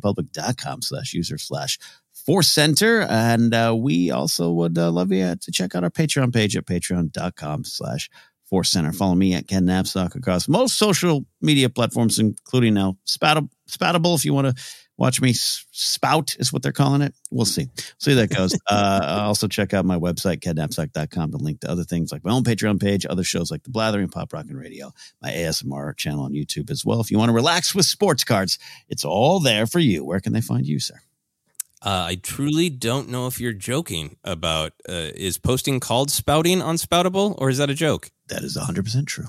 tpublic.com/user/Force Center. And we also would love you to check out our Patreon page at patreon.com/Force Center. Follow me at Ken Napzok across most social media platforms, including now Spoutable. If you want to watch me spout is what they're calling it. We'll see. See how that goes. Also check out my website, KenNapzok.com, to link to other things like my own Patreon page, other shows like The Blathering, Pop Rock and Radio, my ASMR channel on YouTube as well. If you want to relax with sports cards, it's all there for you. Where can they find you, sir? I truly don't know if you're joking about, is posting called spouting on Spoutable, or is that a joke? That is 100% true.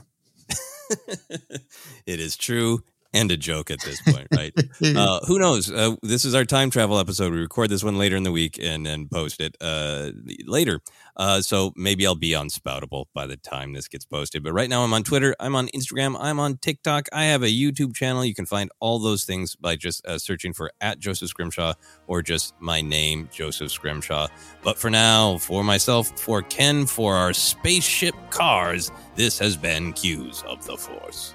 It is true and a joke at this point, right? Who knows? This is our time travel episode. We record this one later in the week and then post it later. So maybe I'll be on Spoutable by the time this gets posted. But right now I'm on Twitter. I'm on Instagram. I'm on TikTok. I have a YouTube channel. You can find all those things by just searching for @Joseph Scrimshaw or just my name, Joseph Scrimshaw. But for now, for myself, for Ken, for our spaceship cars, this has been Cues of the Force.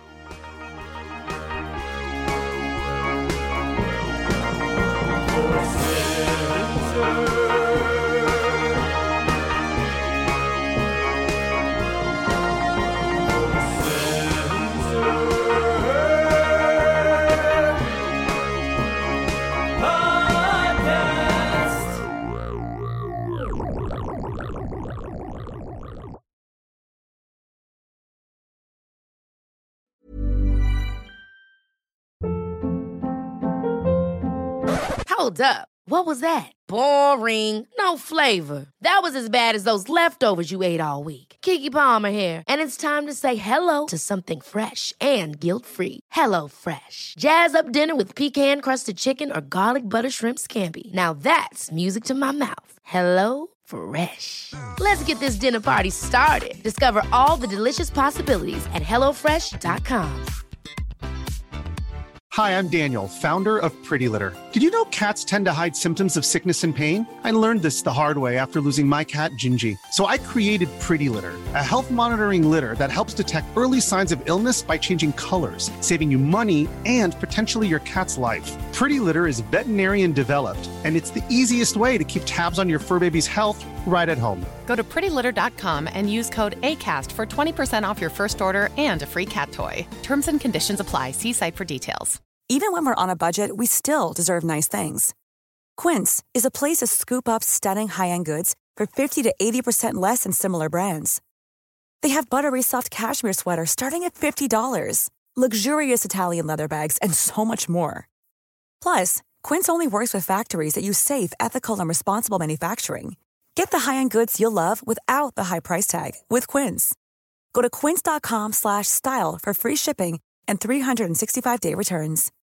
Hold up. What was that? Boring. No flavor. That was as bad as those leftovers you ate all week. Keke Palmer here. And it's time to say hello to something fresh and guilt-free. Hello Fresh. Jazz up dinner with pecan-crusted chicken or garlic butter shrimp scampi. Now that's music to my mouth. Hello Fresh. Let's get this dinner party started. Discover all the delicious possibilities at HelloFresh.com. Hi, I'm Daniel, founder of Pretty Litter. Did you know cats tend to hide symptoms of sickness and pain? I learned this the hard way after losing my cat, Gingy. So I created Pretty Litter, a health monitoring litter that helps detect early signs of illness by changing colors, saving you money and potentially your cat's life. Pretty Litter is veterinarian developed, and it's the easiest way to keep tabs on your fur baby's health right at home. Go to prettylitter.com and use code ACAST for 20% off your first order and a free cat toy. Terms and conditions apply. See site for details. Even when we're on a budget, we still deserve nice things. Quince is a place to scoop up stunning high-end goods for 50 to 80% less than similar brands. They have buttery soft cashmere sweaters starting at $50, luxurious Italian leather bags, and so much more. Plus, Quince only works with factories that use safe, ethical, and responsible manufacturing. Get the high-end goods you'll love without the high price tag with Quince. Go to quince.com/style for free shipping and 365-day returns.